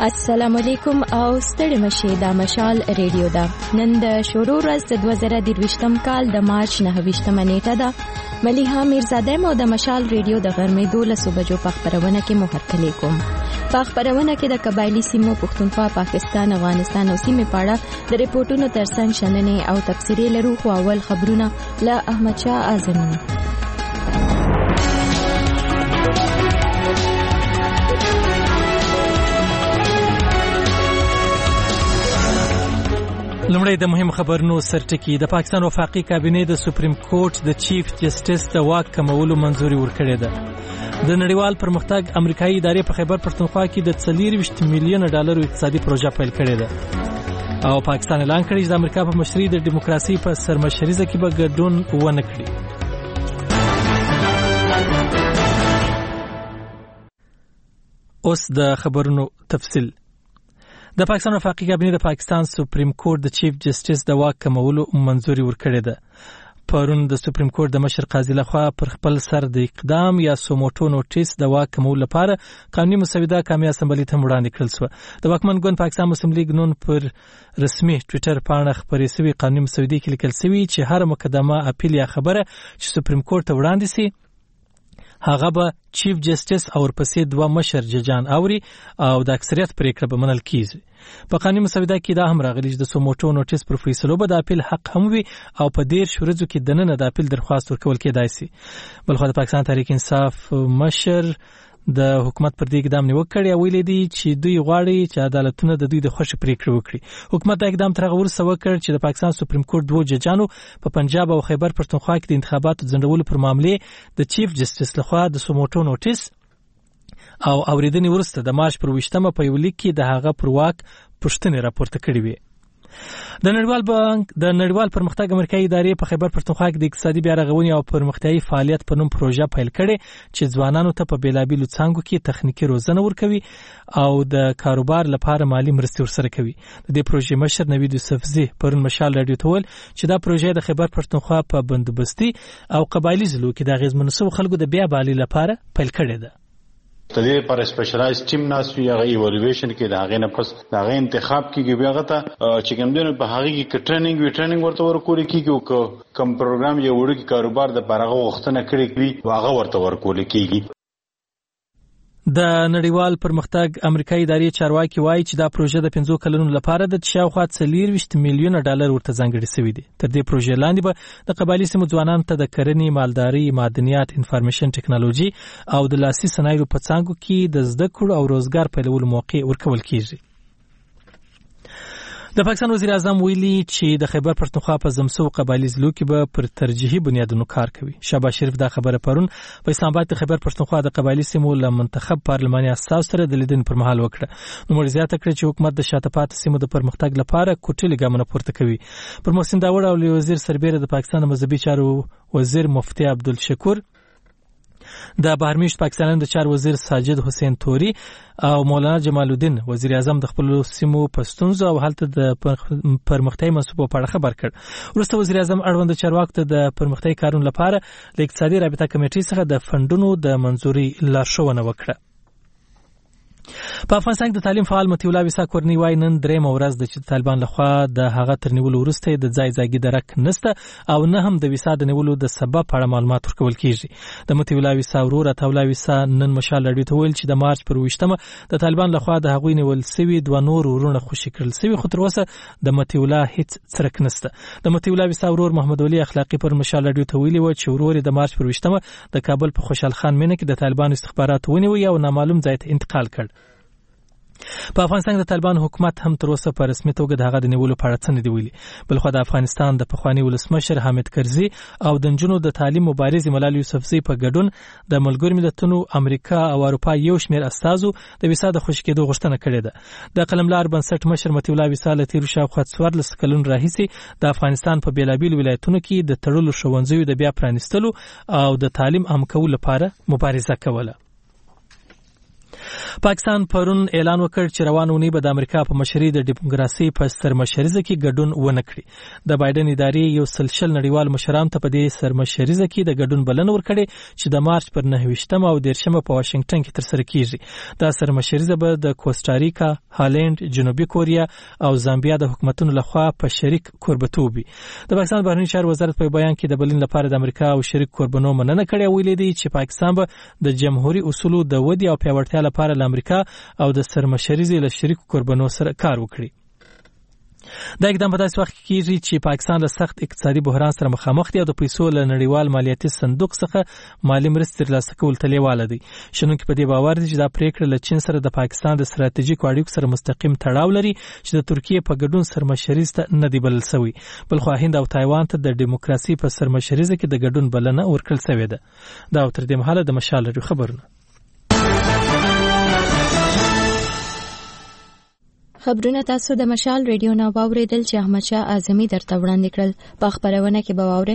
السلام علیکم او ستړي مشه د مشال ریډیو دا نن د شروع ورځ د 2023م کال د مارچ 9 نیټه ده. ملیحه میرزاده مو د مشال ریډیو د غرمې 12 بجو په خبرونه کې محتلی کوم. په خبرونه کې د قبایلی سیمو پښتونخوا، پاکستان، افغانستان او سیمې په اړه د ریپورتونو ترڅنګ شننې او تفسیري لرو. خو اول خبرونه له احمد شاه اعظمي. لومړی د مهم خبرونو سرټکی. د پاکستان وفاقي کابینه د سپریم کورټ د چیف جسټس د واک کمولو منځوري ورکړې ده. د نړیوال پرمختګ امریکایي ادارې په خیبر پښتونخوا کې د 40 میلیون ډالر اقتصادي پروژه پیل کړې ده او پاکستان اعلان کړی چې د امریکا په مشرۍ د دیموکراسي په سرمشریزه کې به ګډون ونه کړي. اوس د خبرونو تفصیل. د پاکستان وفاقي کابینه د پاکستان سپریم کورټ د چیف جسټس د واک کمولو منځوري ورکړې ده. پرون د سپریم کورټ د مشر قاضي لخوا پر خپل سر د اقدام یا سوموټو نوټیس د واک کمولو لپاره قانوني مسوده قومي اسمبلی ته وړاندې کړل شو. د واکمن ګوند پاکستان مسلم لیگ نون پر رسمي ټوئیټر پاڼه خبرې شوی قانوني مسودې کې لیکل شوی چې هر مقدمه اپیل یا خبره چې سپریم کورټ ته وړاندې شي هغه به چیف جسټس او ورپسې دوه مشر ججان اوري او د اکثریت پریکړه به منل کیږي. په قانوني مسوده کې دا هم راغلی چې د سوموټو نوټیس پر فیصلو به د اپیل حق هم وي او په 13 ورځو کې دننه د اپیل درخواست ورکول کېدای شي. بلخو د پاکستان تحریک انصاف مشر د حکومت پر دې اقدام نیوکه کړې او ویلي دي چې دوی غواړي چې عدالتونه د دوی د خوښې پریکړه وکړي. حکومت دا اقدام تر هغه وروسته وکړ چې د پاکستان سپریم کورټ دوه ججانو په پنجاب او خیبر پښتونخوا کې د انتخاباتو ځنډولو پر معاملې د چیف جسټس لخوا د سوموټو نوټیس او اوریدنې وروسته د مارچ پر 20 په یو لیک کې د هغه پر واک پوښتنې راپورته کړې وې. د نړیوال بانک د نړیوال پرمختګ امریکایي ادارې په خیبر پښتونخوا کې د اقتصادي بیا رغونې او پرمختیايي فعالیت په نوم پروژه پیل کړې چې ځوانانو ته په بیلابیلو څانګو کې تخنیکی روزنه ورکوي او د کاروبار لپاره مالی مرستې ورسره کوي. د دې پروژې مشر نوید یوسفزي پرون مشال راډیو ته ویل چې دا پروژه د خیبر پښتونخوا په بندوبستي او قبایلی ضلعو کې د اغیزمنو خلکو د بیا بالي لپاره پیل کړې ده. تدې پر سپیشلایز ټیم ناسوي هغه ایوالویشن کې دا غي نه پس دا غي انتخاب کیږي بیا غته چې کوم دنه په هغه کې ټریننګ ورته ورکول کیږي او کوم پروګرام یو وړو کې کاروبار د پرغه وختونه کړی واغه ورته ورکول کیږي. د نړیوال پرمختګ امریکایي ادارې چارواکي وایي چې دا پروژه د 5 کلونو لپاره د شاوخوا 40 میلیون ډالر ورته ځانګړي شوی دی. تر دې پروژې لاندې به د قبایلی سیمو ځوانانو ته د کرنې، مالداري، معدنیات، انفارمیشن ټیکنالوژي او د لاسي صنایعو په څانګو کې د زده کړو او روزګار پیلولو موقع ورکول کیږي. د پاکستان وزیر اعظم ویلي چې د خیبر پښتونخوا په زمسو قبایلی ضلعو کې به پر ترجیحي بنیادونو کار کوي. شهباز شریف دا خبره پرون په اسلام آباد د خیبر پښتونخوا د قبایلی سیمو له منتخب پارلماني اساس سره د لیدنې پر مهال وکړه. نو زیاته کړې چې حکومت د شاته پاتې سیمو د پرمختګ لپاره کوټلي ګامونه پورته کوي. پر محسن داوړ او وزیر سربېره د پاکستان مذهبي چارو وزیر مفتي عبدالشکور، د بهرمیشت پاکستان د چارو وزیر ساجد حسین توري او مولانا جمال الدین وزیر اعظم د خپل سیمو پښتونزو او حالت د پرمختیايي منصوبو په اړه خبر کړ. وروسته وزیر اعظم اړوند چارواکو ته د پرمختیايي کارونو لپاره د اقتصادي رابطه کمیټې څخه د فندونو د منځوري لارښوونه وکړه. په افغانستان کې د تعلیم فعال مطیع الله ویسا کورنی وای نن درېمه ورځ د چې طالبان لخوا د هغه تر نیولو وروسته د ځای درک نسته او نه هم د ویسا د نیولو د سبب په اړه معلومات ورکول کیږي. د مطیع الله ویسا ورور عطا الله ویسا نن مشال راډیو ته ویل چې د مارچ پر 20 د طالبان لخوا د هغوی نیول سوي دوه نور ورونه خوشي کړل سوي، خو تر اوسه د مطیع الله هیڅ څرک نسته. د مطیع الله ویسا ورور محمد ولی اخلاقی پر مشال راډیو ته ویلي و چې ورور د مارچ پر 20 د کابل په خوشحال خان مینه کې د طالبان استخبارات ونیوي او نامعلوم ځای ته انتقال کړ. په افغانستان د طالبان حکومت هم تر اوسه په رسمي توګه د هغه د نیولو په اړه څه نه دی ویلي. بلخو د افغانستان د پخوانی ولسمشر حامد کرزي او د نجونو د تعلیم مبارزې ملال یوسفزي په ګډون د ملګرو ملتونو، امریکا او اروپا یو شمېر استازو د ویسا د خوشي کېدو غوښتنه کړې ده. د قلملار بنسټ مشر مطیع الله ویسا له تیر شاوخوا 14 کلونو راهیسې د افغانستان په بیلابیلو ولایتونو کې د تړلو ښوونځیو د بیا پرانیستلو او د تعلیم عام کولو لپاره مبارزه کوله. پاکستان پرون اعلان وکړ چې روانه اونۍ به د امریکا په مشرۍ د ډیموکراسي په سرمشریزه کې ګډون ونه کړي. د بایدن ادارې یو سلسله نړیوال مشرانو ته په دې سرمشریزه کې د ګډون بلنه ورکړې چې د مارچ پر 9 او 10 په واشنگټن کې ترسره کیږي. دا سرمشریزه به د کوسټاریکا، هالند، جنوبي کوریا او زامبیا د حکومتونو لخوا په شریک کوربتوب وي. د پاکستان بهرنی چارو وزارت په بیان کې د بلنې لپاره د امریکا او شریک کوربنو مننه کړې او ویلي دی چې پاکستان به د جمهوریت اصولو د ودې او پیاوړتیا لپاره له امریکا او د سرمشریزې له شریکو کوربنو سره کار وکړي. دا اقدام په داسې وخت کې کیږي چې پاکستان له سخت اقتصادي بحران سره مخامخ دی او د پیسو له نړیوال مالیاتي صندوق څخه مالي مرستې ترلاسه کول ته لیواله دی. شنونکي په دې باور دي چې دا پریکړه له چین سره د پاکستان د ستراتیژیکو اړیکو سره مستقیم تړاو لري چې د ترکیې په ګډون سرمشریز ته نه دی بلل شوی. بلخو هند او تایوان ته د ډیموکراسي په سرمشریزه کې د ګډون بلنه ورکړل شوې ده. دا تر دې مهاله د مشال لري خبرونه. خبرونه تاسو د مشال ریډیو نه واوریدل چې احمد شاه اعظمي درته وړاندې کړل. په خبرونه کې به واورئ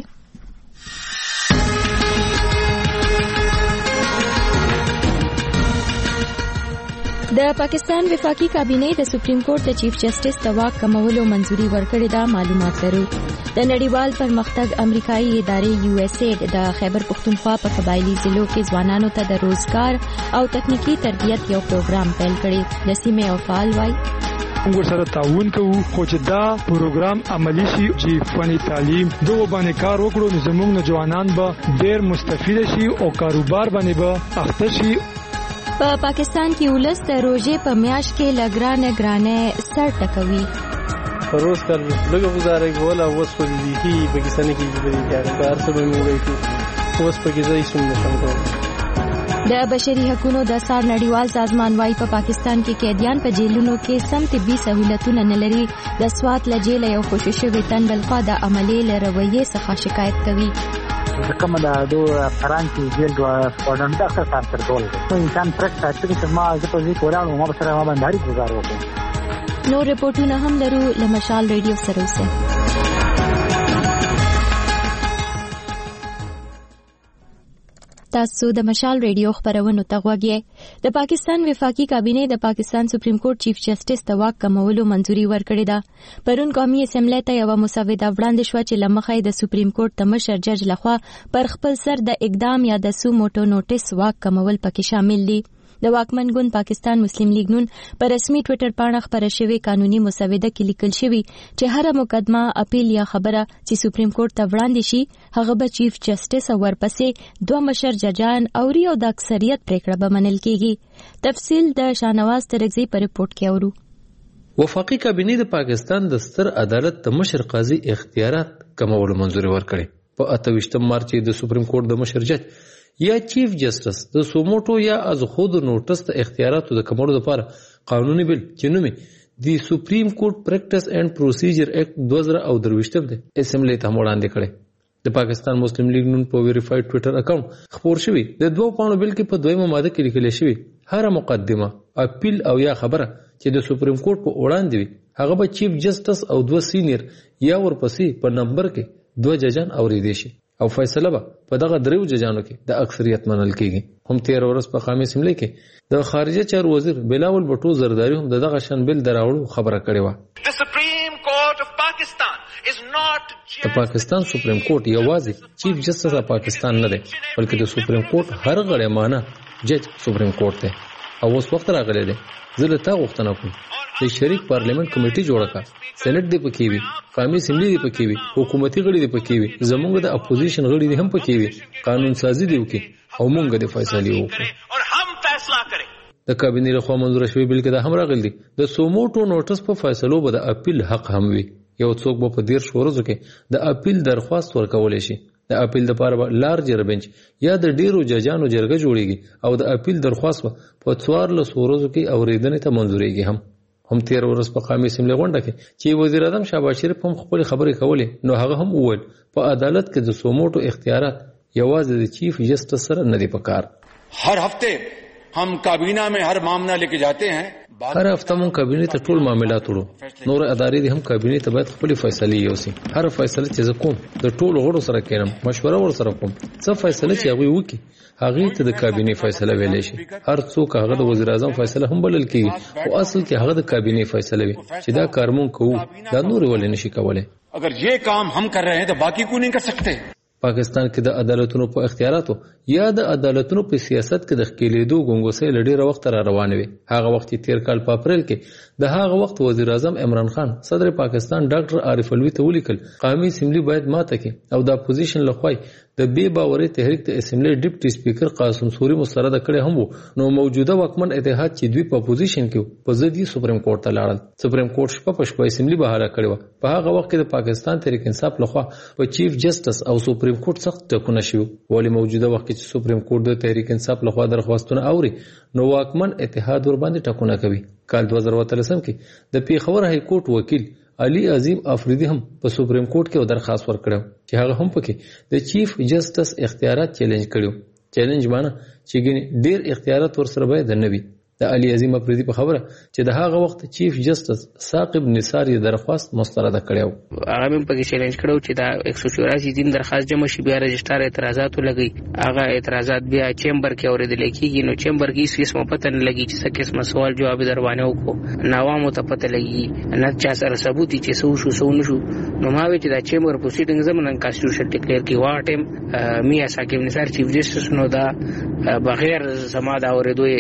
د پاکستان وفاقي کابینه د سپریم کورټ د چیف جسټس د واک کمولو منځوري ورکړې ده. معلومات لرو د نړیوال پرمختګ امریکایي ادارې USAID د خیبر پختونخوا په قبایلی ضلعو کې ځوانانو ته د روزګار او تکنیکی تربیت یو پروګرام پیل کړی. د سیمې او فعال وای موږ سره تعاون کوو خو چې دا پروګرام عملی شي چې فني تعلیم دوه باندې کار وکړو نو زموږ نوجوانان به ډېر مستفید شي او کاروبار باندې به اخته شي. په پاکستان کې ولس د روزې په میاشت کې لګرانه سر ټکوي. روز کال لږه گزارې کول او اوس په دې کې پاکستان کې د کار څه به موږ کوي اوس په کې ځای شوم نشم کوم. د بشري حقوقو د سار نړیوال سازمان وايي په پاکستان کې قیدیان په جیلونو کې سم طبي سہولتونه نه لري. د سوات لجیل یو خوشش ویتن بلخوا د عملي لرویې څخه شکایت کوي. کومه د فرانسې جیل د وړاندې د اخر سره ترول انسان پرک ساتي چې ما د پوزي کولاو ما سره ما باندې گزار وکړ. نو رپورټونه هم لرو له مشال ریډیو سره اوسه. تاسو د مشال ریډیو خبرونه ته غوږی. د پاکستان وفاقي کابینه د پاکستان سپریم کورټ چیف جسټس د واک کمولو منځوري ورکړې ده. پرون قومي اسمبلی ته یو مسوده وړاندې شو چې لمخې د سپریم کورټ د مشر جج لخوا پر خپل سر د اقدام یا د سو موټو نوټس واک کمول پکې شامل دي. د واکمن ګوند پاکستان مسلم لیگ نون پر رسمي ټوئیټر باندې خبره شوی قانوني مسوده کې لیکل شوی چې هر مقدمه اپیل یا خبره چې سپریم کورټ ته وړاندې شي هغه به چیف جسټس او ورپسې دوه مشر ججان او د اکثریت پریکړه به منل کیږي. تفصیل د شاهنواز ترغزی پر رپورت کې اورو. وفاقي کابینه د پاکستان د ستر عدالت د مشر قاضي اختیارات کمولو منځوري ورکړي. په 28 مارچ د سپریم کورټ د مشر جج یا چیف جسټس د سوموټو یا از خود نوټس د اختیاراتو د کمولو لپاره قانوني بل چې نومي د سپریم کورټ پریکټس اینڈ پروسیجر ایکټ 2023 د اسمبلی ته وړاندې کړي. د پاکستان مسلم لیگ نون په ویریفاید ټوئیټر اکاونټ خبر شوی د 2 پاڼو بل کې په دویمه ماده کې لیکل شوی هر مقدمه اپیل او یا خبره چې د سپریم کورټ په وړاندې وي هغه به چیف جسټس او 2 سینیئر یا ورپسې په نمبر کې 2 ججان اوریدي شي او فیصله به په دغه دریو ججانو کې د اکثریت منل کیږي. هم 13 ورځ په قومي اسمبلی کې د خارجه چارو وزیر بلاول بټو زرداری هم دغه شان بل دراوړو خبره کړې و. د پاکستان سپریم کورټ یوازې چیف جسټس اف پاکستان نه دی بلکې د سپریم کورټ هر غړی معنی جج سپریم کورټ دی. او اوس وخت راغلی دی زه له تا غوښتنه کوم د شریک پارلیمنت کمیټي جوړه کړه. سېنات دی پکې وي، قومي اسمبلی دی پکې وي، حکومتي غړي دی پکې وي، زموږ د اپوزیشن غړي دی هم پکې وي. قانون سازي دی وکي او موږ د فیصله وکړو. د کابینې لخوا منظور شوی بل کې دا هم راغلی دی د سوموټو نوټس په فیصلو به د اپیل حق هم وي. یو څوک به په 13 ورځو کې د اپیل درخواست ورکولای شي. د اپیل لپاره به لارجر بنچ یا د ډیرو ججانو جرګه جوړیږي او د اپیل درخواست په 14 ورځو کې اوریدنې ته منظورېږي. هم 13 ورځ په قومي اسمبلی غونډه کې چې وزیر اعظم شهباز شریف هم خپل خبرې کولې نو هغه هم وویل په عدالت کې د سوموټو اختیارات یوازې د چیف جسټس سره نه دي پکار. हर हफ्ते हम काबीना में हर मामला लेके जाते हैं. هر هفته مون کابینې ته ټول معاملات وړو. نور ادارې دې هم کابینې ته باید خپل فیصله یوسي. هر فیصله چې زه کوم د ټول غړو سره کېنم، مشوره ور سره کوم. څه فیصله چې هغه وکي هغه ته د کابینې فیصله ویل شي. هر څوک هغه د وزیر اعظم فیصله هم بلل کیږي او اصل کې هغه د کابینې فیصله وي چې دا کارمون کوو دا نور ولې نشي کولای. اگر یہ کام ہم کر رہے ہیں تو باقی کیوں نہیں کر سکتے؟ پاکستان کې د عدالتونو په اختیاراتو یا د عدالتونو په سیاست کې د ښکېلېدو ګونګوسې لډېره وخت را روانې وي. هغه وخت تیر کال په اپریل کې د هغه وخت وزیر اعظم عمران خان صدر پاکستان ډاکټر عارف الوی ته ولیکل قومي اسمبلی باید ماته کړي او د اپوزیشن لخوا د بې باورۍ تحریک د اسمبلی ډیپټي سپیکر قاسم سوري مسترده کړي هم وو. نو موجوده واکمن اتحاد چې دوی په اپوزیشن کې په ضد سپریم کورټ ته لاړل. سپریم کورټ شپه په شپه اسمبلی بهاله کړې وه. په هغه وخت کې د پاکستان تحریک انصاف لخوا په چیف جسټس او سپریم کورټ سخت ټکونه شوي. ولې موجوده وخت کې چې سپریم کورټ د تحریک انصاف لخوا درخواستونه اوري نو واکمن اتحاد ور باندې ټکونه کوي. کال 2013 کې د پیښور های کورټ وکیل علي عظیم افریدي هم په سپریم کورټ کې درخواست ورکړو چې هغه هم پکې د چیف جسټس اختیارات چیلنج کړو. چیلنج معنی چې ډیر اختیارات ورسره باید نه وي. د علي عظیم افریدي په خبره چې د هغه وخت چیف جسټس ثاقب نثار یې درخواست مسترده کړو. هغه هم پکې چیلنج کړو چې دا 184 دین درخواست جمع شي بیا رجسټر اعتراضات لګي. هغه اعتراضات بیا چیمبر کې اوریدل کېږي. نو چیمبر کې هیڅ قسمه پته نه لګي چې څه قسمه سوال جواب دروانه وکړو. نوامو ته پته لګي نه چا سره ثبوت چې سو شو سو نشو. نو ما وی چې دا چیمبر پروسیډینګ زمونږ کانسټیټیوشن ډیکلیئر کې واټم میا ثاقب نثار چیف جسټس نو دا بغیر زما دا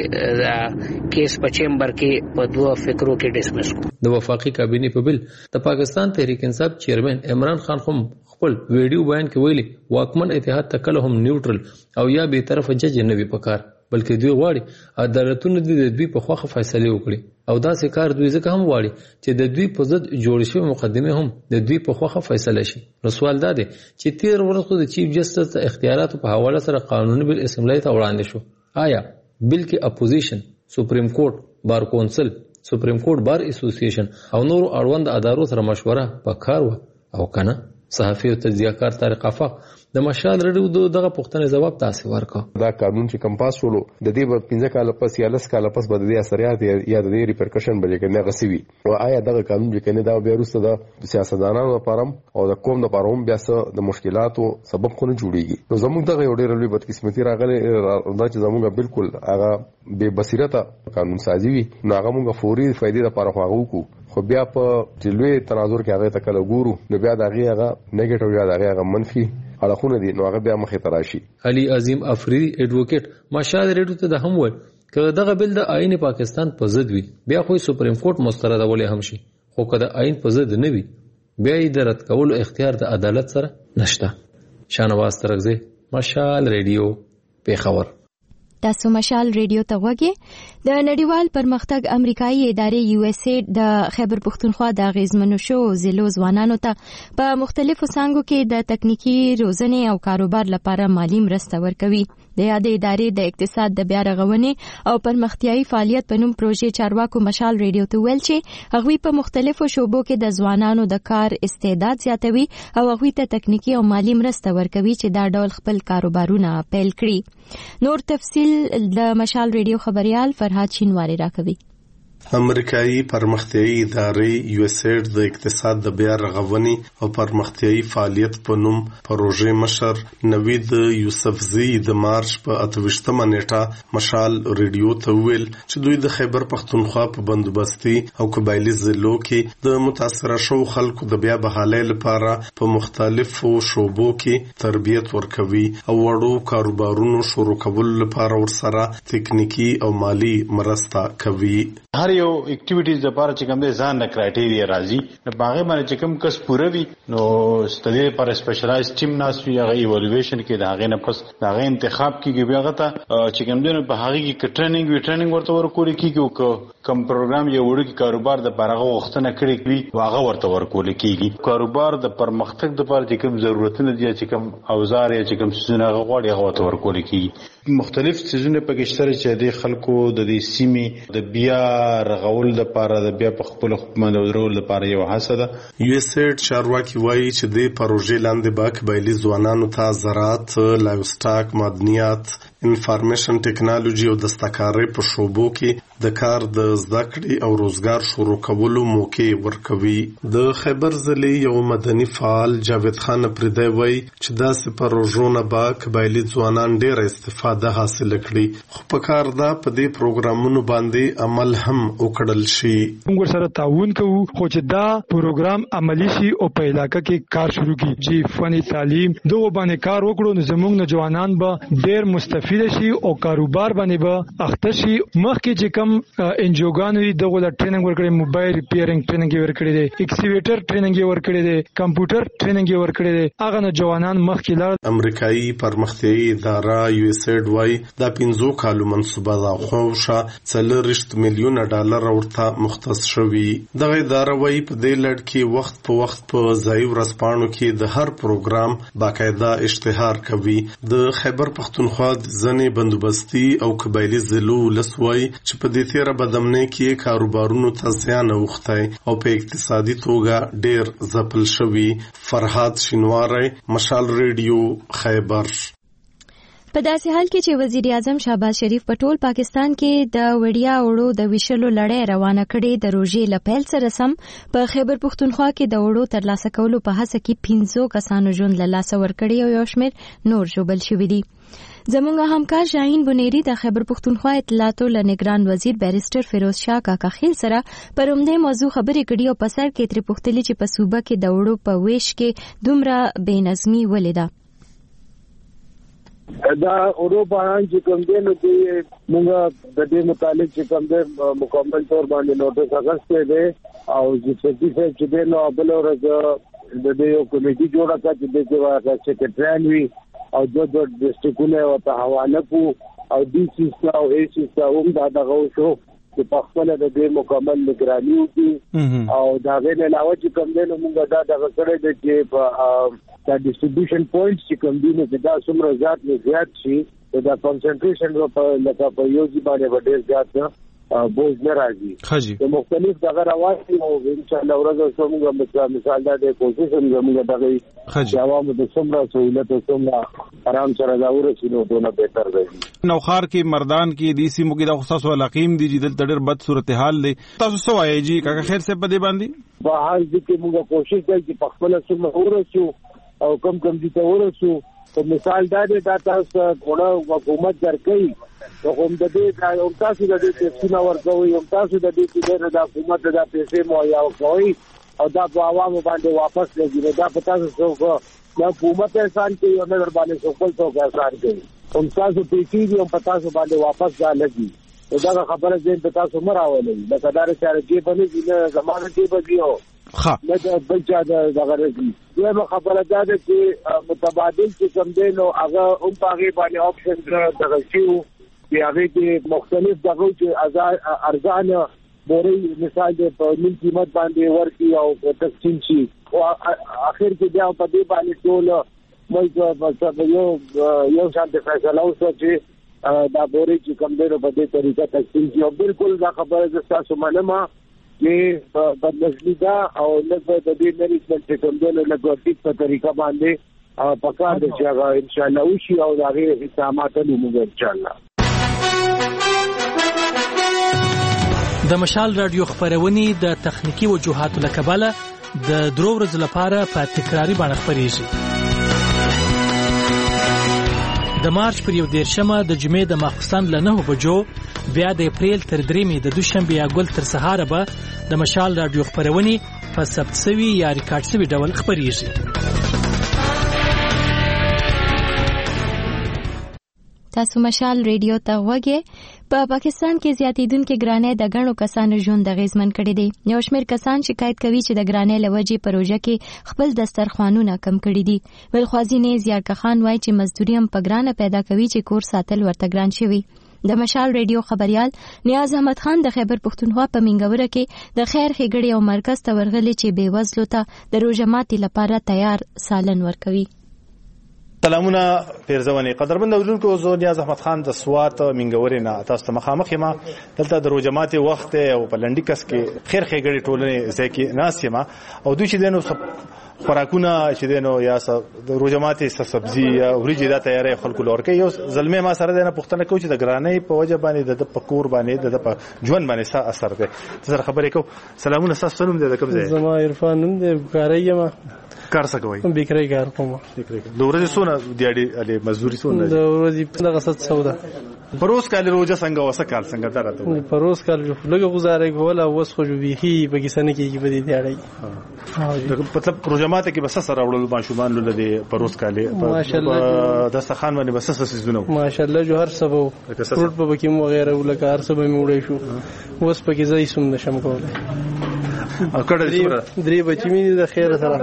اوریدو کیس په چیمبر کې په دوه فکرو کې ډیسمس کو. د وفاقي کابینې په بل د پاکستان تحریک انصاف چیرمن عمران خان هم خپل ویډیو بیان کې ویلي واکمن اتحاد ته کله هم نیوټرل او یا به طرف جج نه وي پکار بلکې دوی غواړي عدالتونه د دوی په خوخه فیصله وکړي او دا څه دوی ځکه هم غواړي چې د دوی په ضد جوړ شوی مقدمه هم د دوی په خوخه فیصله شي. نو سوال دا دی چې 13 ورځې د چیف جسټس اختیاراتو په حواله سره قانوني بل اسمبلی ته وړاندې شو. آیا بل کې اپوزیشن سپریم کورټ بار کونسل سپریم کورټ بار اسوسییشن او نور اړوند ادارو سره مشوره پکار و او کنه؟ صحافي او تجزیه‌کار طارق افاق د مشال رډیو دغه پوښتنې جواب تاسو ورکړه. دا قانون چې کمپاس شولو د دې په 15 کال پس یا 10 کال پس بد دي اثرات یا د ریپرکشن بلې کنه غسوي او آیا دغه قانون چې کنه دا بیا وروسته د سیاستدانانو لپاره او د قوم لپاره هم بیا د مشکلاتو سبب خونه جوړیږي. نو زموږ دغه یو ډېر لوی بدقسمتي راغله دا چې زموږ بالکل هغه بے بصیرته قانون سازي وي نو هغه موږ فوري فائدې لپاره خواغو کو خو بیا په جلوی تناظر کې هغه تکل ګورو نو بیا دغه هغه نیگیټیو یا دغه منفي اړخونه دي نو هغه بیا مخې ته راشي. علي عظیم افریدي ایڈوکیټ مشال ریډیو ته د هم وایي که دغه بل د آئین پاکستان په ضد وي بیا خو سپریم کورټ مسترده ولې هم شي خو که د آئین په ضد نه وي بیا یې د رد کولو اختیار د عدالت سره نشته. شانواز ترغزی مشال ریډیو پیښور. تاسو مشال ریډیو ته غوږی. د نړیوال پرمختګ امریکایي ادارې یو اس ای د خیبر پښتونخوا د غیزمنو شو ضلعو ځوانانو ته په مختلفو څانګو کې د تکنیکی روزنې او کاروبار لپاره مالی مرسته ورکوي. د یادې ادارې د اقتصاد د بیا رغونې او پرمختیایي فعالیت په نوم پروژې چارواکو مشال ریډیو ته ویل چې هغوی په مختلفو شوبو کې د ځوانانو د کار استعداد زیاتوي او هغوی ته تکنیکی او مالی مرسته ورکوي چې دا ډول خپل کاروبارونه پیل کړي. نور تفصیل د مشال ریډیو خبريال فرهاد شینواری راکوي. امریکایي پرمختیایي ادارې یو اس ای د اقتصاد د بیا رغونې او پرمختیایي فعالیت په نوم پروژې مشر نوید یوسفزی د مارچ په 28مه نیټه مشال ریډیو ته ویل چې دوی د خیبر پښتونخوا په بندوبستي او قبایلی ضلعو کې د متاثره شو خلکو د بیا بحالۍ لپاره په مختلفو شوبو کې تربیت ورکوي او وړو کاروبارونو شروع کولو لپاره ورسره تکنیکی او مالی مرسته کوي. هر یو اکټیویټیز لپاره چې کوم د ځان نه کرایټیریا راځي نو باغې باندې چې کوم کس پوره وي نو ستدي پر سپیشلایز ټیم ناس وی هغه ایوالویشن کې دا غي نه پس دا غي انتخاب کیږي بیا غته چې کوم دنه په هغه کې ټریننګ ورته ورکول کیږي کوم پروګرام یو وړي کاروبار د پرغه وختنه کړی وي واغه ورته ورکول کیږي. کاروبار د پرمختګ د لپاره چې کوم ضرورتونه دي چې کوم اوزار یا چې کوم څه نه غواړي هغه ورته ورکول کیږي. مختلف سيزونه پکې شته چې د خلکو د دې سیمې د بیا رغول لپاره د بیا په خپل حکومت درول لپاره یو هڅه ده. یو اس ای چارواکي وایي چې د پروژې لاندې با قبایلی ځوانانو ته زراعت، لایف سټاک، معدنیات، انفارمیشن ټیکنالوژي او دستکارۍ په شوبو کې د کار د زده کړې او روزګار شروع کولو موقع ورکوي. د خیبر ضلع یو مدني فعال جاوید خان پردی وایي چې داسې پروژو نه به قبایلي ځوانان ډېره استفاده حاصل کړي، خو په کار ده په دې پروګرامونو باندې عمل هم وکړل شي. موږ سره تعاون کوو خو چې دا پروګرام عملی شي او په علاقه کې کار شروع کی چې فني تعلیم دغه باندې کار وکړو نو زموږ نوجوانان به ډېر مستفید شي او کاروبار باندې به اخته شي. مخکې چې کم انجوګان وي دغه د ټریننګ ورکړي، موبایل ریپیرینګ ټریننګ ورکړي دي، ایکسکیویټر ټریننګ ورکړي دي، کمپیوټر ټریننګ ورکړي دي. هغه نوجوانان مخکې لاړ. امریکایي پرمختیایي اداره یو اس ایډ وايي دا 15 کالو منصوبه ده خو شا 4 میلیون ډالر ورته مختص شوی. دغه اداره وايي په دې لړ کې وخت په وخت په ځای ورسپانو کې د هر پروګرام باقاعده اشتهار کوي. د خیبر پختونخوا ځنې بندوبستي او قبایلي ضلعو لسوي چې په دې تیره بدمنۍ کې کاروبارونو ته زیان اوښتی او په اقتصادي توګه ډېر ځپل شوي. فرهاد شینواری، مشال ریډیو، خیبر. په داسې حال کې چې وزیر اعظم شهباز شریف په ټول پاکستان کې د وړیا وړو د ویشلو لړۍ روانه کړې. د روژې له پیل سره سم په خیبر پختونخوا کې د وړو ترلاسه کولو په هڅه کې 15 کسانو ژوند له لاسه ورکړی او یو شمېر نور ژوبل شوي دي. زموږ همکار شاهین بنيري د خیبر پختونخوا اطلاعاتو له نگران وزیر بیرسټر فیروز شاه کاکا خیل سره پر همدې موضوع خبرې کړي او په سر کې ترې پوښتلي چې په صوبه کې د وړو په ویش کې دومره بې نظمي ولې ده. دا اروپا چې کوم دی نو چې موږ د دې متعلق چې کوم دی مکمل تور باندې نوټس اغسته دی او چې سرټیفیکټ چې دی نو بل ورځ د دې یو کمیټي جوړه کړه چې د دې سیکریټریان وي او د ډیسټریکټونو او ته حواله کو او ډي سی او اي سی هم دا دغه شو چې په خپل د دې مکمل نگراني وکړي او دا غیر علاوه چې کوم دی نو موږ دا دغه کړی دی چې دا ډیسټریبیوشن پوینټس چې کوم دي نو دا څومره زیات شي دا کنسنټریشن په لکه په یو ځای باندې ډېر زیات بوج نه راځي. د مختلف دغه روایت او ان شاء الله ورځ څومره مثال دا د کوشش زموږ دغه عوامو د څومره سہولت او څومره آرام سره دا ورسینو دونه بهتر دی. نوخار کې مردان کې دي سیمو کې د خصوص ولقیم دي چې د ډېر بد صورتحال دی. تاسو څه وایي جی کاکا خیر صاحب په دې باندې؟ په حال دي کې موږ کوشش کوي چې په خپل څومره ورسو او کم دي ته ورسو. په مثال دا دی دا تاسو ټول حکومت درکې نو هم د دې دا یو تاسو د دې څخه ورکوي یو تاسو د دې چې د حکومت د پیسې مو یو کوي او دا په عوامو باندې واپس لګي. دا په تاسو څو د حکومت احسان کوي او نه باندې څوک احسان کوي. هم تاسو پیسې دي او په تاسو باندې واپس دا لګي. دا خبره دې په تاسو مراولې د قدار سره کې باندې نه زمانه کې بګیو نه د بل چا دغه رسي. یو خبره ده چې متبادل چې کوم دی نو هغه هم پاغي باندې آپشن دغه شیو چې هغه کې مختلف دغه چې ارزانه بوري مثال د په نیم قیمت باندې ورکی او تقسیم شي او اخر کې بیا په دې باندې ټول مې یو شان د فیصله اوسه چې دا بوري چې کوم دی په دې طریقه تقسیم شي. او بالکل دا خبره د تاسو منما چې بدلشي دا او لږ د دې مېریټمنټ چې کوم دی له کوټیک په طریقه باندې پکار دي چې هغه ان شاء الله وشي او دا غي حسابات له موږ ان شاء الله. د مشال رادیو خبرونه د تخنیکی وجوهاتو لکباله د درو ورځې لپاره په تکراری باندې خبريږي. د مارچ پر 11مه د جمعې د ماخستان له 9 بجو بیا د اپریل تر 3 د دوشنبه یا ګل تر سهار به د مشال رادیو خبرونه په ثبت شوی یا ریکارډ شوی ډول خبريږي. تاسو مشال ریډیو ته وګورئ. په پاکستان کې زیاتیدونکو ګرانۍ د غنو کسانو ژوند د غیزمن کړي دي. یو شمېر کسان شکایت کوي چې د ګرانۍ لوجې پروژه کې خپل دسترخوانونه کم کړي دي. ولخوازینې زیارکه خان وایي چې مزدوري هم په ګرانه پیدا کوي چې کور ساتل ورته ګران شوی. د مشال ریډیو خبريال نیاز احمد خان د خیبر پختونخوا په منګوره کې د خیر ښېګړې او مرکز ته ورغلي چې بې وزلو ته د روژه ماتي لپاره تیار سالن ورکوي. سلامونه پیرزونی قدرمن اوریدونکو زه نیاز احمد خان د سوات منګورې نه تاسو ته مخامخ یم. دلته د روجمات وخت او په لنډیکس کې خیر خېګړې ټولنې ځکه ناس یم او دوی چې دینو خوراکونه چې دینو یا د روجمات سبزی یا وریجې دا تیارې خلکو لور کوي. یو زلمه ما سره دنه پښتنه کوي چې د ګرانۍ په وجه باندې د پکور باندې د ژوند باندې څه اثر دی. زه خبرې کوم. سلامونه تاسو نوم دې د کوم ځای؟ زما عرفان نوم دې کاریم. کار څه کوي؟ بیکری کار کوم. د ورځې څونه دیاړي علي مزدوري څونه؟ د ورځې دغه 700 پروس کال روزه څنګه وسه کال څنګه درته؟ پروس کال لږه گزارې کوله اوس خو جو بيخي پاکستان کې په دې دیاړي. مطلب روجمات کې بس سره وړل ماشومان لولې پروس کال په دستخان باندې بس سيزونه ماشاءالله جو هر سبو فروټ په بکیم وغیرہ ولکه هر سبو می وړې شو. اوس پکې ځای سم نشم کوله. او کډه سره درې بچی مې د خیر سره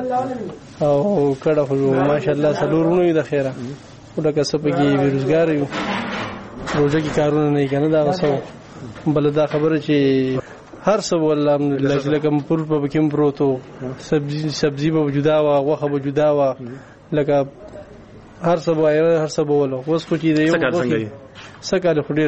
او کډه خو ماشاءالله سلورونه د خیره ولکه سپګي بیروزګار یو روزه کې کارونه نه کنه دا وسو بل دا خبره چې هر څه والله الحمدلله لکه پور په بکیم پروتو سبزی به وجودا وا غوخه به وجودا وا لکه هر څه وایره هر څه بوله. اوس خو چې دی یو سکه خو ډیر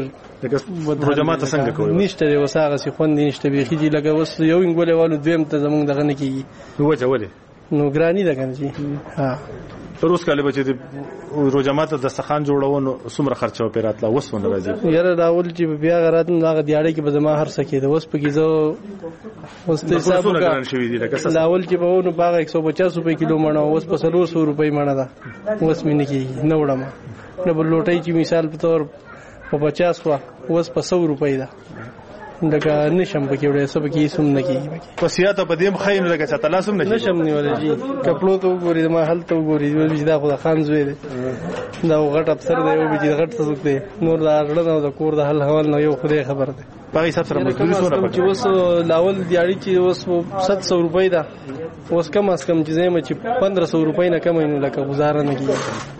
روجمات څنګه کوي نشته دی وساغه سي خوند نشته بيخي دي لکه اوس یو انګولې والو دویم ته زمونږ دغه نه کیږي. وجه ولې نو ګرانی ده کنه جی. ها روز کاله بچی د روجمات د سخان جوړونو څومره خرچه پیراتله وسونه راځي؟ یاره راول چې بیا غرات نه هغه دیاړي کې به زما هر څه کېده. اوس پکې زه اوس ته حساب وکړم لاول چې به ونو باغ 150 روپے کیلو مڼه اوس په 300 روپے مڼه ده. اوس مې نه کېږي نه وړم نه بل لوټي چې مثال په تور په 50 وا اوس په 100 روپے ده. لکه نشم پکې وړې سب کې سم نه کېږي. پسیات په دې مخاین لکه چې تلاسم نشم نیولې جی. کپلو ته وګورې ما حالت وګورې دا خو خان زوی دی دا غټ افسر دی او چې غټ څه دی نور دا غړ نه د کور د حل حوال نه یو خدای خبر دی. په حساب سره مزدوري سره چې اوس لاول دیاړي چې اوس 700 روپۍ ده اوس کم از کم چې زما چې 1500 روپۍ نه کم نه لکه گزاره نه کیږي.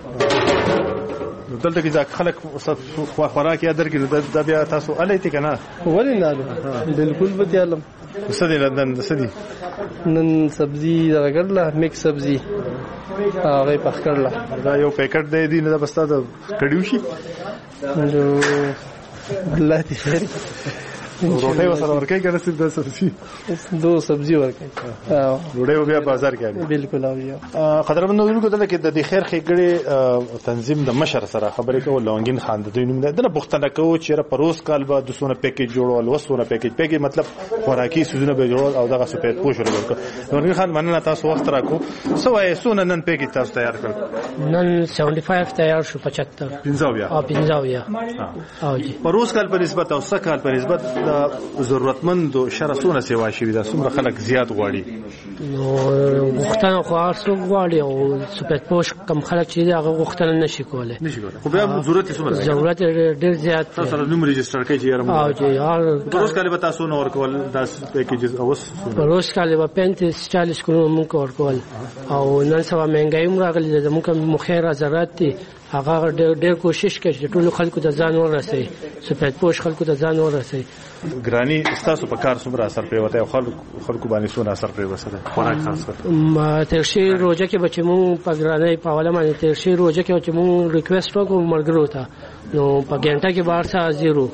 دلته کې ځکه خلک خوراک یې درکې دا بیا تاسو الیته کنه ولې نه بالکل به تعلم سدي لندن سدي نن سبزی راګړله میکس سبزی هغه پخ کړله دا یو پیکټ دی دی نه بستا دا کډیو شي جو الله دې خیر روټي وسره ورکې کنه سید د سبزی دو سبزی ورکې روټي بیا بازار کې بالکل او یو قدرمن نو دلته کې د خیر خېګړې تنظیم د مشر سره خبرې کول لونګین خان د دوی نوم ده د پښتنه کو چې پروس کال به 200 پیکیج جوړول وسونه پیکیج مطلب خوراکي سوزونه به جوړول او دغه سپېد پوښ ورکړ. لونګین خان مننه تاسو وخت راکو سوای سونه نن پیکیج تاسو تیار کړ؟ نن 75 تیار شو 75 15 او جی پروس کال په نسبت او سکال په نسبت د ضرورتمندو شرسونه سیوا شي دا څومره خلک زیات غواړي. نو غوښتنه خو ارسو غواړي او سپېد پوښ کم خلک چې هغه غوښتنه نشي کولای. خو بیا ضرورت ډېر زیات تاسو نوم ريجستره کوي چې او جی پروس کال به تاسو نو ورکول دا پیکیج اوس پروس کال به 35-40 کلو مونږ ورکول او نن سبا مهنګای هم راغلی د مونږ مخیره ضرورت دي هغه ډېر کوشش کوي چې ټول خلکو ته ځان ورسوي سپېد پوښ خلکو ته ځان ورسوي. ګرانی تاسو په کار څومره اثر پریوته او خلکو باندې څومره اثر پریوته خوراک خاص کر ما تر شي روزه کې بچمو په ګرانی په حواله باندې تر شي روزه کې چې مو ریکوست وکړو مرګرو ته نو په ګنټه کې بار سا زیرو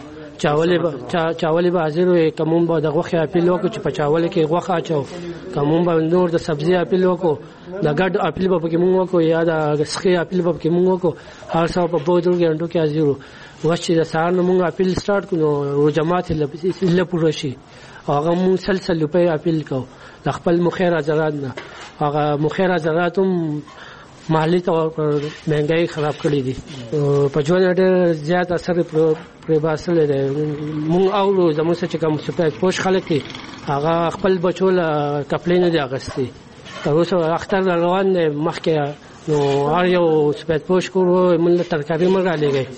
چاولې به حاضر کوم به د غوښه اپیل وکړو چې په چاولې کې غوښه اچو کوم به نور د سبزی اپیل وکړو د ګډ اپیل به کې مونږ وکړو یا د سخی اپیل به کې مونږ وکړو هر څو په 2 غنټو کې حاضر وشي د سهار نو مونږ اپیل سٹارټ کړو رو جماعت له پوره شي هغه مونږ سلسله په اپیل کو د خپل مخیره زرات نه هغه مخیره زراتم محلي تور مهنګای خراب کړی دي په ژوند ډېر زیات اثر پر باسل دي. مونږ او زموږ چې کوم سپېد پوښ خلک دي هغه خپل بچو له کپلې نه دي اغستې تر اوسه اختر روان دي مخکې نو هر یو سپېد پوښ کورو مله ترکاری مرغه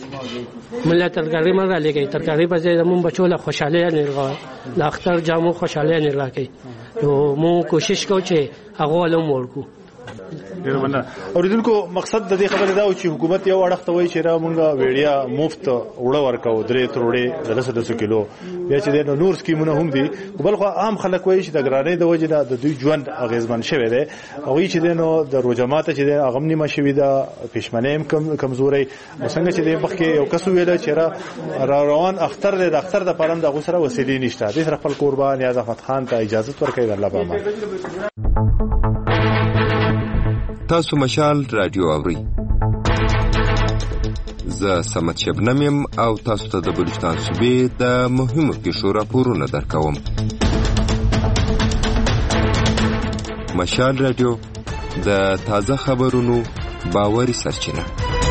لګي ترکاری په ځای زموږ بچو له خوشاله نه لا اختر جامو خوشاله نه راکې نو مونږ کوشش کوو چې هغه ولوم ورکو اوریدونکو مقصد د دې خبرې دا و چې حکومت یو اړخ ته وایي چې را مونږه ویډیا مفت وړه ورکو 3 تروړې 200 کیلو بیا چې د نور سکیمونه هم دي بل خو عام خلک وایي چې د ګرانۍ د وجې نه د دوی ژوند اغیزمن شوی دی او چې نو د روجمات چې د اغم نیمه شوی دا پښمنه کمزوري څنګه چې د مخکې یو کس ویل چې را روان اختر د اختر د پرم د غسره وسیلې نشته د سره خپل قربان نیاز احمد خان ته اجازه ورکړي الله پامان. تاسو مشال رادیو اوري زه سمت شبنم يم او تاسو ته د بلوچستان صوبې د مهمو پیښو راپورونه درکوم. مشال رادیو د تازه خبرونو باوري سرچینه.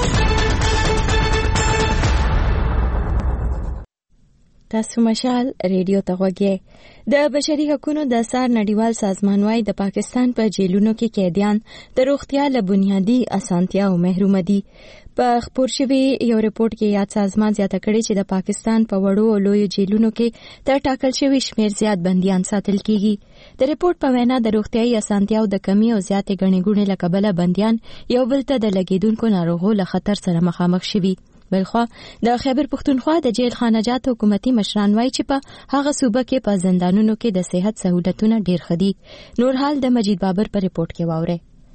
تاسو مشال ریډیو ته غوږی د بشري حقوقو د سار نړیوال سازمان وايي د پاکستان په جیلونو کې قیدیان د روغتیا له بنیادي اسانتیاو محروم دي. په خبر شوی یو ریپورت کې یاد سازمان زیاته کړي چې د پاکستان په وړو او لوی جیلونو کې تر ټاکل شوی شمیر زیات بنديان ساتل کیږي. د ریپورت په وینا د روغتیايي اسانتیاو د کمی او زیاتې غني ګڼې له کبله بنديان یو بل ته د لګیدونکو ناروغو له خطر سره مخامخ شوي. بلخوا د خیبر پختونخوا د جیل خانجات حکومتي مشران وایي چې په هغه صوبه کې په زندانونو کې د صحت سہولتونه ډیر خدي. نور حال د مجید بابر په ریپورت کې واوري.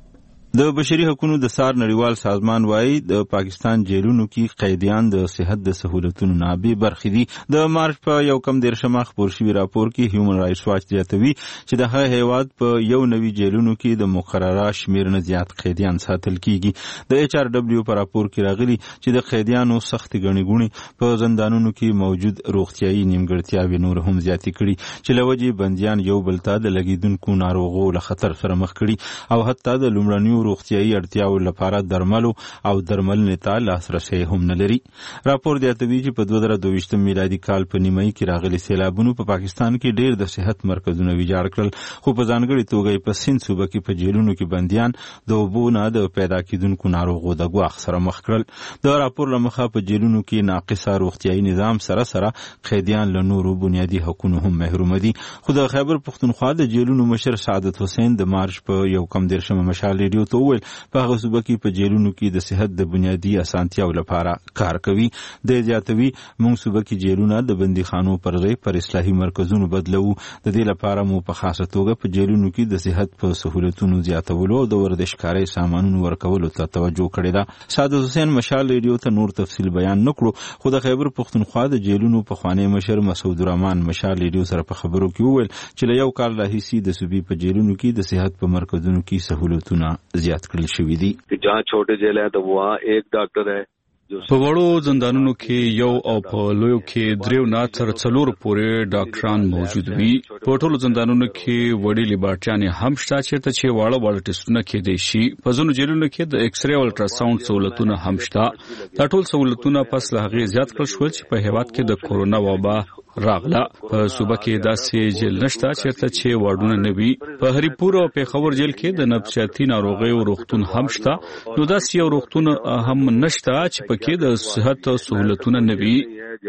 د بشري حقوقو د سار نړیوال سازمان وايي د پاکستان جیلونو کې قیدیان د صحت د سہولتونو نه بې برخې دي. د مارچ په 1 خبر شوی راپور کې هیومن رائټس واچ زیاتوي چې د هغه هیواد په یو نوي جیلونو کې د مقرره شمیر نه زیات قیدیان ساتل کیږي. د ایچ آر دبلیو په راپور کې راغلي چې د قیدیانو سخت غني ګونی په زندانونو کې موجود روغتيایي نیمګړتیاوې نور هم زیاتې کړي چې لوجې بنديان یو بل ته د لګیدونکو ناروغو له خطر سره مخ کړي او حتی د لومړنیو روغتيایي اړتیاو لپاره درملو او درملنې ته لاسرسي هم نه لري. راپور زیاتوي چې په 2022 میلادي کال په نیمایي کې راغلي سیلابونو په پاکستان کې ډېر د صحت مرکزونه ویجاړ کړل خو په ځانګړي توګه په سند صوبه کې په جیلونو کې بنديان د اوبو نه د پیدا کېدونکو ناروغو د ګواښ سره مخ کړل. د راپور له مخه په جیلونو کې ناقصه روغتيایي نظام سره قیدیان له نورو بنیادي حقوقو هم محروم دي. خو د خیبر پختونخوا د جیلونو مشر سعادت حسین د مارچ په 1 مشال ریډیو ته وویل په هغه صوبه کې په جیلونو کې د صحت د بنیادي اسانتیاو لپاره کار کوي. د زیاتوي موږ صوبه کې جیلونه د بندیخانو پر ځای پر اصلاحي مرکزونو بدلو. د دې لپاره مو په خاصه توګه په جیلونو کې د صحت په سہولتونو زیاتولو او د ورزشکارۍ سامانونو ورکولو ته توجه کړې ده. سعادت حسین مشال ریډیو ته نور تفصیل بیان نکړو خو د خیبر پختونخوا د جیلونو په خوانی مشر مسعود الرحمن مشال ریډیو سره په خبرو کې وویل چې له یو کال راهیسې د صوبې په جیلونو کې د صحت په مرکزونو کې سہولتونه زیات کړل شوي دي. جہاں چھوٹے جیل ہیں تو وہاں ایک ڈاکٹر ہے. په وړو زندانونو کې یو او په لویو کې دریو نه تر څلور پورې ډاکټران موجود وي. په ټولو زندانونو کې وړي لیبارټریانې هم شته چې واړه ټیسټونه کېدای شي. په ځینو جیلونو کې د ایکس ری او الټراساوند سہولتونه هم شته. دا ټول سہولتونه پس له هغې زیات کړل شول چې په هېواد کې د کورونا وبا راغله. په صوبه کې داسې جیل نشته چې واردونه نه وي. په هریپور او پیښور جیل کې د نفسیاتي ناروغیو روغتون هم شته. نو داسې یو روغتون هم نشته چې پکې د صحت سہولتونه نه وي.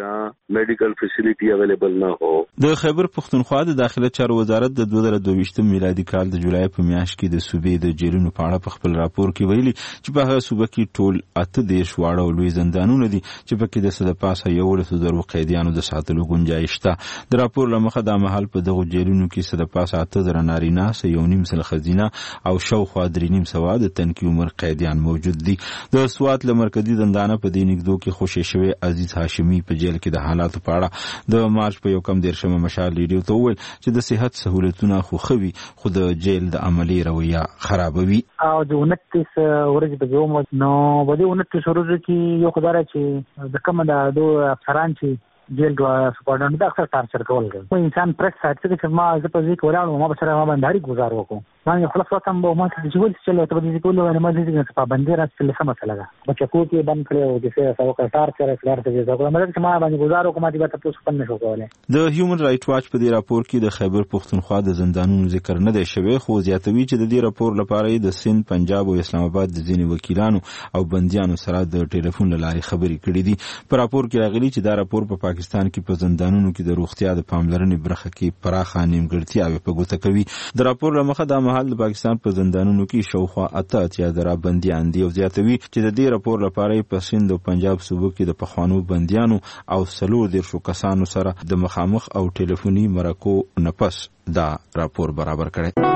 میډیکل فیسیلیټي اویلیبل نه هو. د خیبر پختونخوا د داخله چارو وزارت د 2022 میلادي کال د جولای په میاشت کې د صوبې د جیلونو په اړه په خپل راپور کې ویلي چې په هغه صوبه کې ټول 8 واړه او لوی زندانونه دي چې پکې د سده پاسه 11 قیدیانو د ساتلو گنجائش شته. د راپور له مخه د مهال په دغه جیلونو کې سده پاسه 8 نارینه 1.5 خزینه او شاوخوا 3.5 د تنکي عمر قیدیان موجود دي. د سوات له مرکزی زندانه په دې نګدو کې خوشی شوی عزیز هاشمی په جیل کې د حالاتو په اړه د مارچ په 1 مشال ریډیو ته وویل چې د صحت سہولتونه خو خوي خو د جیل د عملی رویه خرابوي. او د 29 ورځې په یوم نو بده 29 ورځې کې یو خدای چې د کوم د دوه افسران چې جیل د سپورټن د اکثر تارچر کول کوي. انسان پرس ساتي چې ما زه په ځکه ولاړم ما سره ما باندې گزار وکم. ما خلاص وختم به ما چې جوړ چې له ته دې کولو نه ما دې په باندې راځي له سم مسله ده. بچا کو کې بند کړو چې څه ساو تارچر کار ته ځو ما چې ما باندې گزار وکم چې به تاسو پنه شو کوله. د هیومن رائټ واچ په دې راپور کې د خیبر پختونخوا د زندانونو ذکر نه دی شوی خو زیاتوي چې د دې راپور لپاره د سند پنجاب او اسلام آباد د ځینې وکیلانو او بنديانو سره د ټلیفون لارې خبرې کړې دي. په راپور کې راغلي چې دا راپور په پاکستان کې په زندانونو کې د روغتیا د پاملرنې برخه کې پراخه نیمګړتیاوې په ګوته کوي. د راپور له مخه د مهال د پاکستان په زندانونو کې شاوخوا 8 درا بنديان دي او زیاتوي چې د دې راپور لپاره په سند او پنجاب صوبو کې د پخوانو بنديانو او 30 کسانو سره د مخامخ او ټلیفوني مرکو نفس دا راپور برابر کړی.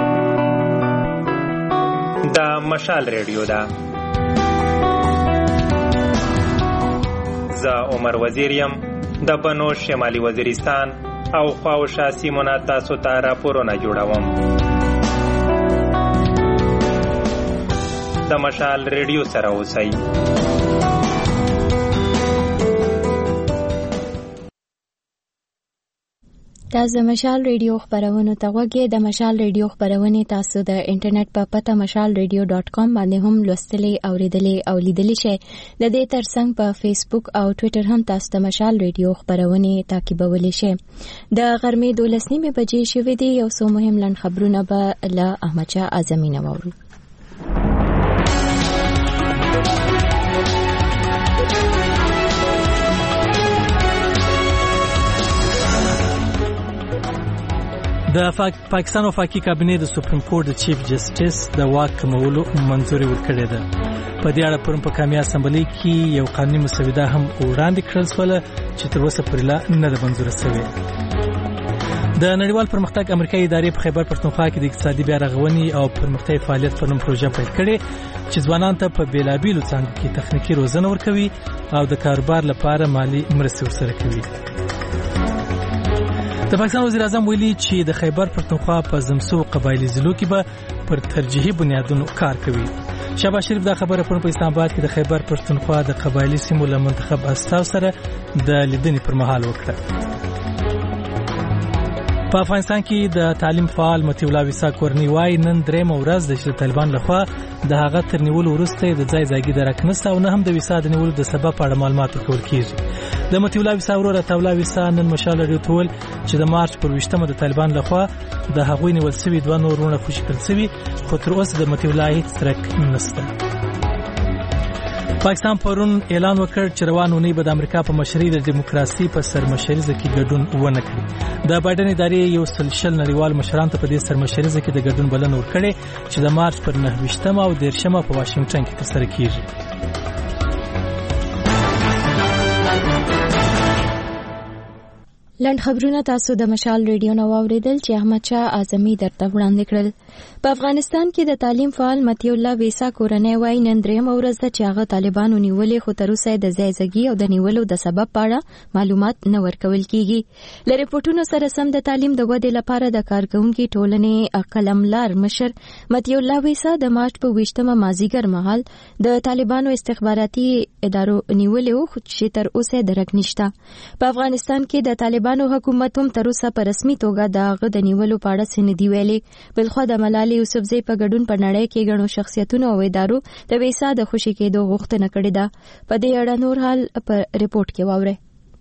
دا مشال ریډیو دا زه عمر وزیریم د بنو شمالي وزیرستان او خواوشا سیمونه تاسو ته راپورونه جوړوم. د مشال ریډیو سره اوسئ. تاسو د مشال ریډیو خبرونه ته غوږی. د مشال ریډیو خبرونه تاسو د انټرنیټ په پته mashalradio.com باندې هم لوستلې اوریدلې او لیدلې شئ. د دې ترڅنګ په فیسبوک او ټوئیټر هم تاسو د مشال ریډیو خبرونه تعقیبولی شئ. د غرمې 12 بجې شوې دي. یو څو مهم لن خبرونه به له احمد شاه اعظمي نه واورو. د پاکستان وفاقي کابینې د سپریم کورټ د چیف جسټس د واک کمولو منځوري ورکړې ده. په دې اړه پرون په قومي اسمبلی کې یو قانوني مسوده هم وړاندې کړل شوه چې تر اوسه پورې لا نه ده منځوره شوې. د نړیوال پرمختګ امریکایي ادارې په خیبر پښتونخوا کې د اقتصادي بیا رغونې او پرمختګ فعالیت په نوم پروژه پیل کړې چې ځوانانو ته په بیلابیلو څانګو کې تخنیکي روزنه ورکوي او د کاروبار لپاره مالی مرستې ورسره کوي. د پاکستان وزیر اعظم ویلي چې د خیبر پښتونخوا په زمسو قبایلی ضلعو کې به پر ترجیحي بنیادونو کار کوي. شهباز شریف دا خبره په اسلام آباد کې د خیبر پښتونخوا د قبایلی سیمو له منتخب استاذ سره د لیدنې پر مهال وکړه. په افغانستان کې د تعلیم فعال مطیع الله ویسا کورنی وای نن درېمه ورځ د طالبان لخوا د هغه تر نیولو وروسته د ځای ځایګي درک نسته او نه هم د ویسا د نیولو د سبب په اړه معلومات ورکول کیږي. د مطیع الله ویسا ورور عطا الله ویسا نن مشال لري تول چې د مارچ پر 20مه د طالبان لخوا د هغوی نیول شوی دوه نور ورونه خوشی کړل شوی خو تر اوسه د مطیع الله هیڅ ترک نسته. پاکستان پرون اعلان وکړ چې روان ونی به د امریکا په مشرۍ د دیموکراسي په سرمشریزه کې ګډون ونه کړي. د بایدن ادارې یو سلسله نړیوال مشران ته په دې سرمشریزه کې د ګډون بلنه ورکړې چې د مارچ پر 9مه او 10مه په واشنگټن کې ترسره کیږي. لند خبرونه تاسو د مشال ریډیو نو اوریدل چې احمد شاه اعظمي درته وړاندې کړل. په افغانستان کې د تعلیم فعال مطیع الله ویسا کورنۍ وای نن درېمه ورځ ده چې هغه طالبانو نیولې خو تر اوسه د ځای ځای او د نیولو د سبب په اړه معلومات نه ورکول کیږي. ل ریپورتونو سره سم د تعلیم د ودې لپاره د کارکونکو ټولنې قلملار مشر مطیع الله ویسا د مارچ په 20مه مازیګر مهال د طالبانو استخباراتي ادارو نیولې خو چې تر اوسه درک نشته. په افغانستان کې د طالبانو حکومت هم تر اوسه په رسمي توګه د غد نیولو په اړه څه نه دی ویلي. بلخو د ملالۍ یوسفزۍ په ګډون په نړۍ کې غنو شخصیتونو او ادارو د ویسا د خوشي کېدو غوښتنه کړې ده. په دې اړه نور حال په ریپورت کې واورئ.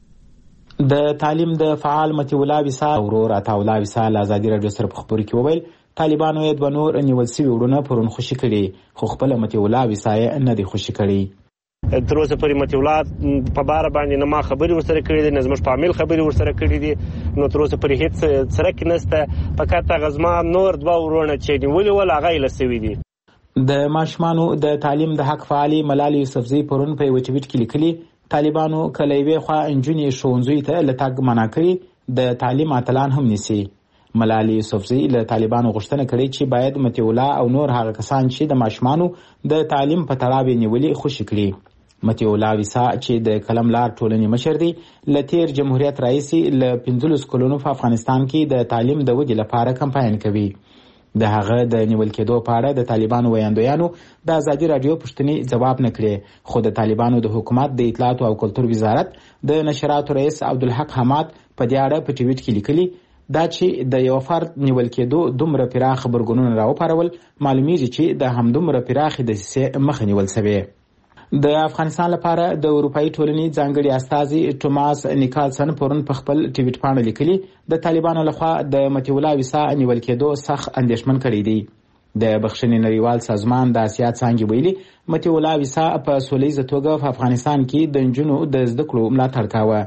د تعلیم د فعال مطیع الله ویسا ورور عطا الله ویسا له ازادي رادیو سره په خبرو کې وویل طالبانو یې د نور نیول شوی وړونه پرون خوشي کړي خو خپل مطیع الله ویسا یې نه دی خوشي کړي. تر اوسه پورې مطیع الله په بار باندې نه ما خبري ورسره کړې دي نه زموږ په عامل خبري ورسره کړې دي نو تر اوسه پورې هیڅ څرک نشته. فقط غزما نور دوه ورونه چې نیولې ول هغه یې لسوي دي. د ماشومانو د تعلیم د حق فعالي ملالۍ یوسفزۍ پرون په یو ټویټ کې لیکلي طالبانو کله یې خوا انجونې ښوونځیو ته لتاګ منع کړي د تعلیم اتلان هم نیسي. ملالۍ یوسفزۍ له طالبانو غوښتنه کړې چې باید مطیع الله او نور هغه کسان چې د ماشومانو د تعلیم په تړاو نیولې خوشي کړي. مطیع الله ویسا چې د قلملار ټولنې مشر دی له تیر جمهوریت رئیس له 15 کلونو په افغانستان کې د تعلیم د ودې لپاره کمپاین کوي. د هغه د نیول کېدو په اړه د طالبانو ویاندویانو د ازادي رادیو پوښتنې ځواب نه کړي خو د طالبانو د حکومت د اطلاعات او کلتور وزارت د نشراتو رئیس عبدالحق حماد په دې اړه په ټویټ کې لیکلي دا چې د یو فرد نیول کېدو دومره پراخ خبرګونونه راوپارول معلومیږي چې د همدومره پراخې دسیسې مخه نیول شوې. د افغانستان لپاره د اروپאי ټولنې ځانګړي استازي ټوماس نیکالسن پرون په خپل ټویټ باندې لیکلي د طالبانو لخوا د مطیع الله ویسا نیول کېدو سخت اندېښمن کړي دي. د بخښنې نړیوال سازمان د اسیا څانګې ویلي مطیع الله ویسا په سولیزه توګه په افغانستان کې د نجونو د زده کړو ملاتړ کاوه.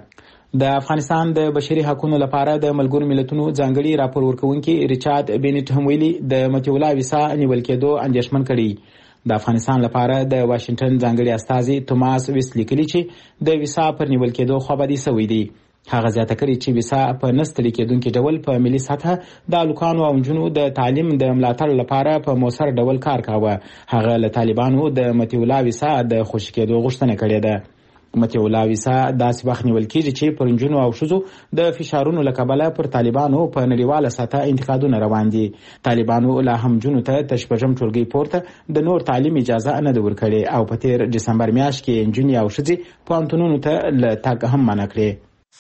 د افغانستان د بشري حقوقو لپاره د ملګرو ملتونو ځانګړي راپور ورکوونکي ریچارډ بینټ هم ویلي د مطیع الله ویسا نیول کېدو اندېښمن کړي. د افغانستان لپاره د واشنگټن ځانګړي استازي توماس ویس لیکلي چې د ویسا پر نیول کېدو خبري سوي دي. هغه زیاته کړي چې ویسا په نستړي کېدونکي ډول په ملي سطحه د هلکانو او نجونو د تعلیم د ملاتړ لپاره په مؤثر ډول کار کاوه. هغه له طالبانو د مطیع الله ویسا د خوشي کېدو غوښتنه کړې ده. مطیع الله ویسا داسې وخت نیول کېږي چې پر نجونو او ښځو د فشارونو له کبله پر طالبانو په نړیواله سطحه انتقادونه روان دي. طالبانو لا هم نجونو ته تر شپږم ټولګي پورته د نور تعلیم اجازه نه ده ورکړې او په تیر ډسمبر میاشت کې نجونې او ښځې پوهنتونونو ته له تګ هم منع کړې.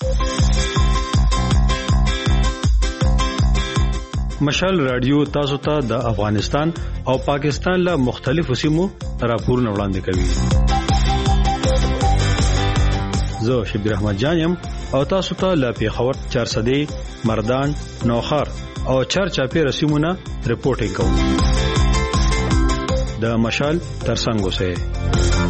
مشال رادیو تاسو ته د افغانستان او پاکستان له مختلفو سیمو راپورونه وړاندې کوي. زه شبیر احمد جانم او تاسو ته له پیښور 400 مردان نوخار او چارچاپی رسیمونه رپورټینګ کوم. د مشال ترڅنګ اوسئ.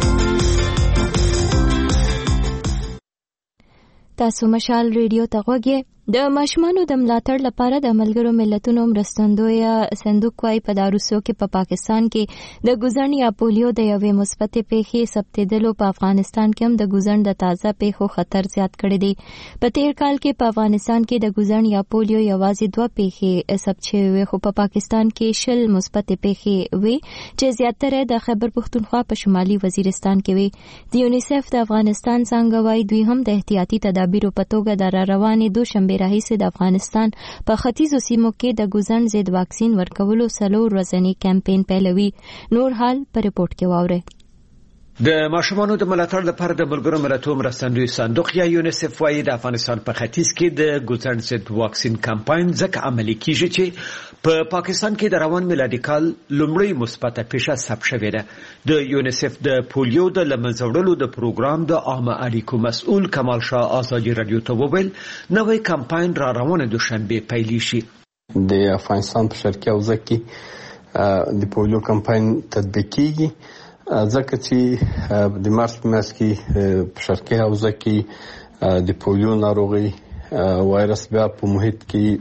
تاسو مشال ریډیو ته غوږی. د ماشومانو د ملاتړ لپاره د ملګرو ملتونو مرستندوی صندوق وايي په داروسو کې په پاکستان کې د ګوزن یا پولیو د یوې مثبت پیښې ثبتېدلو په افغانستان کې هم د ګوزن د تازه پیښو خطر زیات کړی دی. په تیر کال کې په افغانستان کې د ګوزن یا پولیو یوازې 2 پیښې ثبت شوې وې، خو په پاکستان کې 10 مثبت پیښې وې چې زیاتره د خیبر پختونخوا په شمالي وزیرستان کې وې. د یونیسف د افغانستان څنګه وايي دوی هم د احتیاطي تدابیرو په توګه د روانې دوشنبه راهیسې د افغانستان په ختیځو سیمو کې د ګوزن ضد واکسین ورکولو 4 ورځنی کمپاین پیلوي. نور حال په رپورټ کې واورئ. د ماشومانو د ملاتړ لپاره د ملګرو ملتونو مرستندوی صندوق یا یونیسف وايي د افغانستان په ختیځ کې د ګوزن ضد واکسین کمپاین ځکه عملي کیږي چې په پاکستان کې د روان میلادي کال لومړی مثبت پیښه ثبت شوې ده. د یونیسف د پولیو د لمنځه وړلو د پروګرام د عامه اړیکو مسؤل کمال شاه آزادي رادیو ته وویل نوې کمپاین را روانه دوشنبه پیل شي. د افغانستان په شرقي حوزه کې د پولیو کمپاین تطبیق کیږي ځکه چې د مارچ میاشت کې په شرقي حوزه کې د پولیو ناروغي وایرس بیا په محیط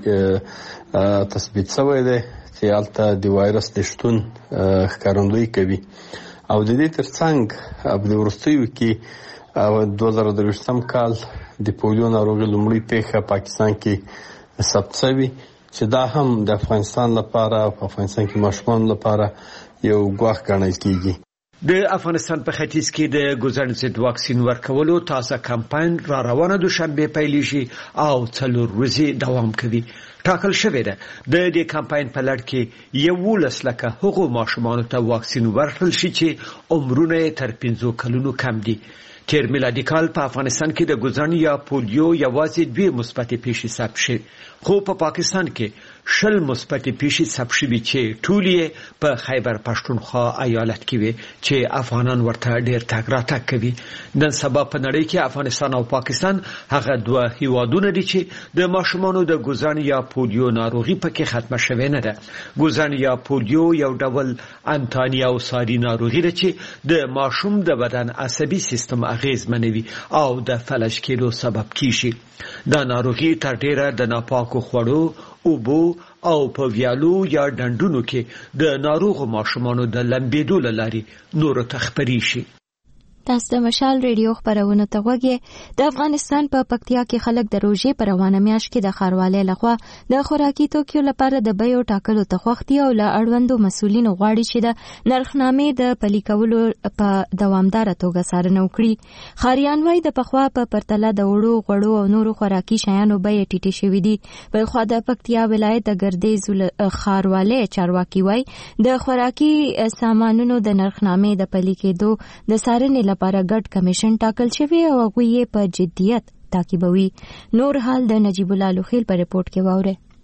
کې تثبیت شوی دی چې هلته د وایرس د شتون ښکارندویي کوي او د دې ترڅنګ په وروستیو کې 2023 کال د پولیو ناروغي لومړی پیښه پاکستان کې ثبت شوی چې دا هم د افغانستان لپاره په افغانستان کې ماشومان لپاره یو ګواښ ګڼل کیږي. د افغانستان په ختیځ کې د ګوزن ضد واکسین ورکولو تازه کمپاین را روانه دوشنبه پیل شي او 4 ورځې دوام کوي. ټاکل شوی ده د دې کمپاین په لړ کې 11 لکه هغو ماشومانو ته واکسین ورکړل شي چې عمرونه تر 15 کلونو کم دي. تیر میلادي کال په افغانستان کې د ګوزن یا پولیو یوازې 2 مثبت پیښې ثبت شوې، خو په پاکستان کې 10 مثبت پیښې ثبت شوې چې ټول یې په خیبر پښتونخوا ایالت کې وي چې افغانان ورته ډېر تګ راتګ کوي. نن سبا په نړۍ کې افغانستان او پاکستان هغه 2 هیوادونه دي چې د ماشومانو د ګوزن یا پولیو ناروغي پکې ختمه شوې نه ده. ګوزن یا پولیو یو ډول انتاني او ساري ناروغي ده چې د ماشوم د بدن عصبي سیستم اغیزمنوي او د فلج کېدو سبب کیږي. دا ناروغي تر ډیره د ناپاکو خوړو، اوبو او په ویالو یا ډنډونو کې د ناروغ ماشومانو د لمبېدو له لارې نورو ته خپري شي. تاسو د مشال ریډیو خبرونه ته غوږی. د افغانستان په پکتیا کې خلک د روژې په روانه میاشت کې د ښاروالۍ لخوا د خوراکي توکیو لپاره د بیو ټاکلو ته خوښتي او له اړوندو مسؤلینو غواړي چې د نرخنامې د پلي کولو په دوامداره توګه څارنه وکړي. ښاریان وايي د پخوا په پرتله د وړو غوړو او نورو خوراکي شیانو بیې ټیټې شوې دي. بلخوا د پکتیا ولایت د ګردیز ښاروالۍ چارواکي وايي د خوراکي سامانونو د نرخنامې د پلي کېدو د څارنې لپاره ګډ کمیشن ټاکل شوی او هغه یې په جدیت تعقیبوي. نور حال د نجیب الله لوخیل په رپورټ کې واورئ.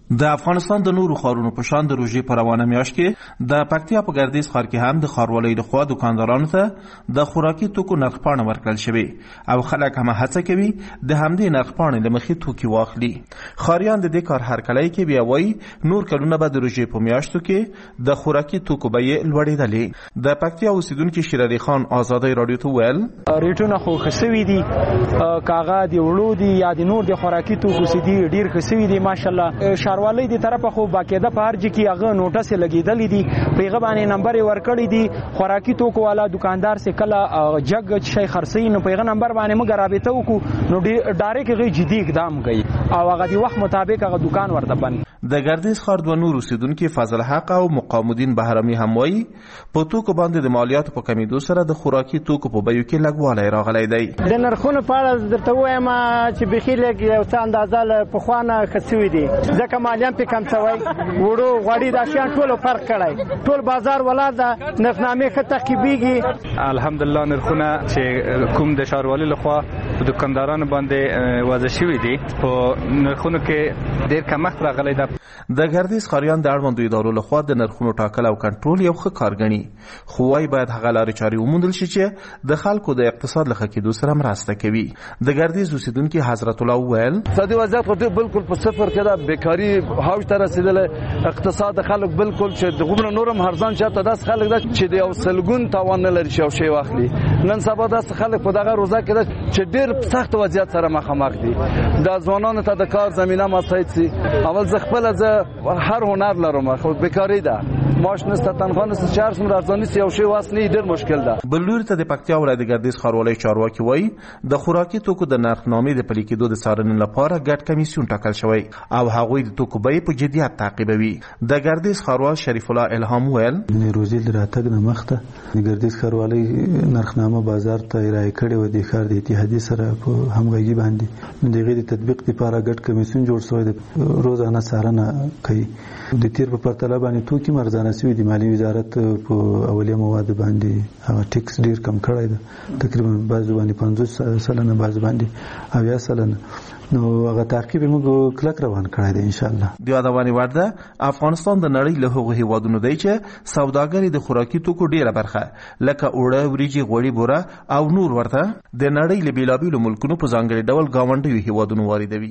د افغانستان د نورو ښارونو په شان د روژې په روانه میاشت کې د پکتیا په ګردیز ښار کې هم د ښاروالۍ لخوا دکاندارانو ته د خوراکي توکو نرخ پاڼه ورکړل شوې او خلک هم هڅه کوي د همدې نرخ پاڼې له مخې توکي واخلي. ښاریان د دې کار هرکلی کوي، بیا وایي نور کلونه به د روژې په میاشتو کې د خوراکي توکو بیې لوړېدلې. د پکتیا اوسیدونکي شیر علي خان آزادۍ راډیو ته ویل ریټونه خو ښه سوي دي، کاغه د وړو دي یا د نور د خوراکي توکو سي دي ډېر ښه سوي دي ماشاءالله. ښاروالۍ دی طرفه خو باقاعده په هر ځای کې هغه نوټس لګېدلې دي، په هغه باندې نمبر ورکړی دي. خوراکي توکو والا دکاندار سه کله جګ شي خرڅي نو په هغه نمبر باندې موږ رابطه وکړو نو ډایرکټ هغه جدي اقدام کوي او هغه د وخت مطابق هغه دکان ورته بند. د ګردیز ښار دوه نور اوسیدونکي فضل حق او مقام الدین بهرامي هم وایي په توکو باندې د مالیاتو په کمیدو سره د خوراکي توکو په بیو کې لږوالی راغلی دی. د نرخونو په اړه درته وایم چې بیخي لږ یو څه اندازه له پخوانه ښه سوي دي، ځکه مالیه په کم شوی، وړو غوړي دا شیان ټول فرق کړی، ټول بازار ولاړ ده، نرخنامې ښه تعقیبېږي. الحمدلله نرخونه چې کوم د ښاروالۍ لخوا په دکاندارانو باندې وضع شوي دي په نرخونو کې ډېر کمښت راغلی ده. د ګردیز ښاریان د اړوندو ادارو لخوا د نرخونو ټاکل او کنټرول یو ښه کار ګڼي، خو وايي باید هغه لارې چارې وموندل شي چې د خلکو د اقتصاد له ښه کېدو سره مرسته کوي. د ګردیز اوسیدونکي حضرت الله وویل اقتصادي وضعیت خو بالکل په صفر کې ده، بیکاري هاوج ته رسېدلې، اقتصاد خلک بالکل چې د غومره نورم هرزان چاته داس خلک ده چې د یو سلګون تاوان نه لري چې شی واخلي. نن سبا داس خلک په دغه روزه کې ده چې ډېر سخت وضعیت سره مخامخ دي. د ځوانانو ته د کار زمينه مساعد سي. اول زه خپل هر هنر لرم خو بیکاری ده، معاش نشته، تنخواه نشته، چې هر څومره ارزاني سي یو شی واسني ډېر مشکل ده. بل لوري ته د پکتیا ولایت د ګردیز ښاروالۍ چارواکي وایي د خوراکي توکو د نرخنامې د پلي کېدو د څارنې لپاره ګډ کمیسیون ټاکل شوی او هغوی د توکو بیې په جدیت تعقیبوي. د ګردیز ښاروال شریف الله الهام ویل د روزي د راتګ نه مخته د ګردیز ښاروالۍ نرخنامه بازار ته ارائه کړې و د ښار د اتحادیې سره په همغږي باندې د هغې د تطبیق لپاره ګډ کمیسیون جوړ شوی د روزانه څارنه کوي. د تیر په پرتله باندې توکي مرزانه شوي دي. مالیې وزارت په اولیه مواد باندې هغه ټیکس ډیر کم کړی ده، تقریبا بعضو باندې 50% بعضو باندې 80%، نو هغه تعقیب موږ کلک روان کړی دی ان شاء الله. د یادونې وړ ده افغانستان د نړۍ له هغو هیوادونو دی چې سوداګري د خوراکي توکو ډیره برخه لکه اوړه، وریجې، غوړي، بوره او نور ورته د نړۍ له بیلابیلو ملکونو په ځانګړي ډول ګاونډیو هیوادونو واردوي.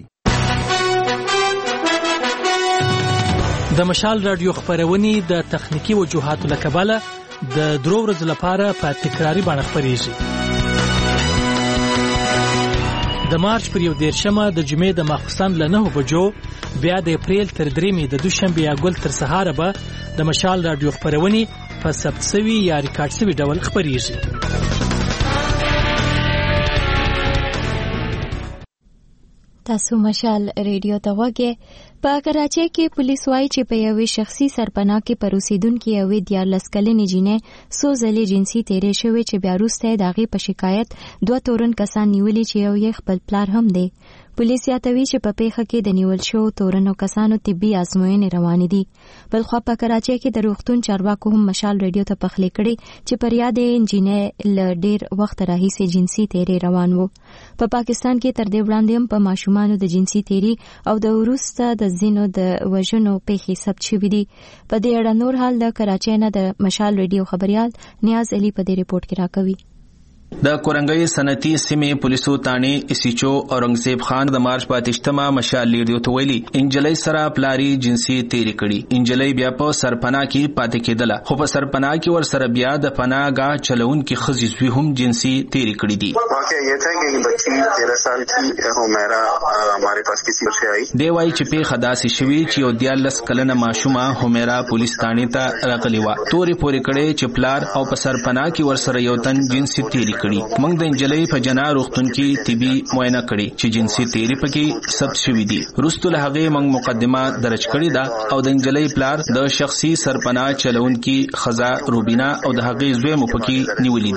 د مشال رادیو خبرونې د تخنیکی وجوهاتو له کبله د درو ورځې لپاره په تکراری باندې خبرېږي. د مارچ پر 11 د جمعې د ماخوستن له 9 بجو بیا د اپریل تر 3 د دوشنبه یا ګل تر سهار به د مشال رادیو خبرونې په ثبت شوی یا ریکارډ شوی ډول خبرېږي. تاسو مشال ریډیو ته وګورئ. په کراچۍ کې پولیس وايي چې په یوې شخصي سرپناه کې پر اوسیدونکو یوې 14 کلنې جینۍ څو ځلې جنسي تیرې شوې چې بیا وروسته د هغې په شکایت 2 تورن کسان نیولي چې یو یې خپل پلار هم دی. پولیس یادوي چې په پیښه کې د نیول شوو تورنو کسانو طبي ازموینې روانې دي. بلخوا په کراچۍ کې د روغتون چارواکو هم مشال ریډیو ته پخلی کړي چې پر یادې انجینۍ له ډیر وخت راهیسې جنسي تیرې روان وو. په پاکستان کې تر دې وړاندې هم په ماشومانو د جنسي تیرې او د وروسته د ځینو د وژنو پیښې ثبت شوې دي. په دې اړه نور حال د کراچۍ نه د مشال ریډیو خبريال نیاز علي په دې ریپورت کې راکوي. د کورنګي صنعتي سیمې پولیسو تانی اسیچو اورنګزیب خان د مارچ په 8مه مشال ریډیو ته ویلي انجلۍ سره پلاری جنسي تیری کړي. انجلۍ بیا په سرپناه کې پاتې کېدله، خو په سرپناه کې ور سره بیا د پناهګاه چلونکو خزي زوی هم جنسي تیری کړي دي. واقعا یہ تھا کہ بچی 13 سال کی همیرا ہمارے پاس کسی سے آئی. دی وای چې په خداسي شوی چې یو 14 کلنه ماشومه همیرا پولیس تانی ته راغلی و. توري پوری کړي چې پلار او په سرپناه کې ور سره یو تن جنسي تیری کړي. موږ د انجلۍ په جنا روغتون کې طبي معاینه کړي چې جنسي تیری پکې ثبت شوی دي. وروسته له هغه موږ مقدمه درج کړې ده او د انجلۍ پلار د شخصي سرپناه چلونکي خزا روبینا او د هغه زوی مو پکې نیولې دي.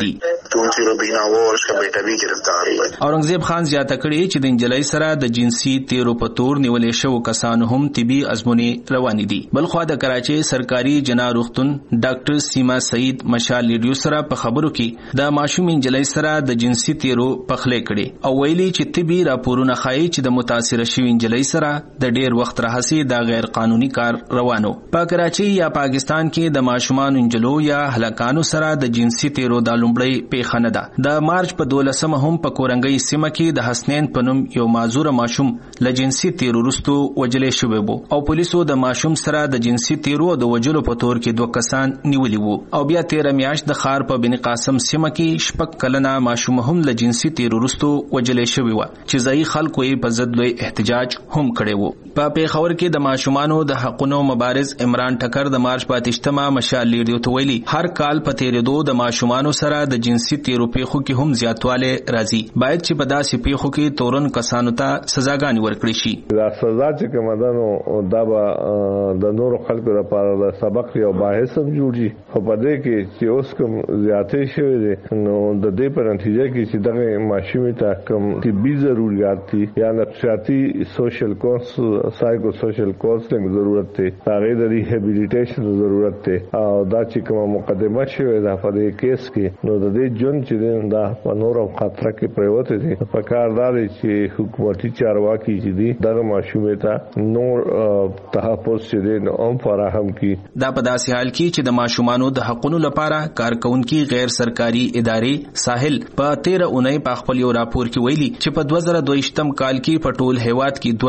तो उनकी रुबीना वो और उसका बेटा भी गिरफ्तार हुआ। औरंगजेब खान زیاته کړي چې د انجلۍ سره د جنسي تیرو په تور نیولې شو کسان هم طبي ازمونې روانې دي. بلخوا د کراچي سرکاري جنا روغتون ډاکټر سیما سعید مشال لیډیو سره په خبرو کې د ماشوم انجلۍ سره د جنسي تیرو پخلې کړي او ویلي چې طبي راپورونه ښایي چې د متاثر شوی انجلۍ سره د ډیر وخت راهسي د غیر قانوني کار روانو. په کراچي یا پاکستان کې د ماشومان انجلو یا هلاکانو سره د جنسي تیرو د لومړی پیښه نه ده. د مارچ په 12 هم په کورنګي سیمه کې د حسنین پنوم یو معذور ماشوم له جنسي تیرو وروسته وجلې شوی وو او پولیسو د ماشوم سره د جنسي تیرو د وجلو په تور کې 2 کسان نیولي وو او بیا 13 میاشت د خار په بن قاسم سیمه کې شپږ کلنه ماشوم هم له جنسي تیرو وروسته وجلې شوی و چې ځای خلکو یې په ضد لوی احتجاج هم کړی وو. په پیښور کې د ماشومانو د حقونو مبارز عمران ټکر د مارچ په 28 مشال لیډیو ته ویلي هر کال په تیرېدو د ماشومانو سره د جنسي تیرو پیښو کې هم زیاتواله راځي. باید چې په داسې پیښو کې تورن کسانو ته سزاګانې ورکړي شي. دا سزا چې کومه ده نو دا به د نورو خلکو لپاره د سبق یو باعث هم جوړي. خو په دې کې چې اوس کوم زیاتې شوی دي نو د دې په نتیجه کې چې دغه ماشومې ته کوم طبي ضرورت دي یا نفسیاتي سوشل سایکو سوشل کونسلینګ ضرورت دی هغه د ریهابیلیټیشن ضرورت دی او دا چې کومه مقدمه شوی ده په دې کیس کې نو د دې جون چې دا په نورو خطر کې پریوته دي په کار داري چې حکومتي چارواکي چې دي دغه ماشومې ته نور تحفظ چې دي نو هم فراهم کی. دا په داسې حال کې چې د ماشومانو د حقوقو لپاره کارکونکي غیر سرکاري ادارې ساحل په 13 اونۍ په خپل یو راپور کې ویلي چې په 2022 کال کې په ټول هیواد کې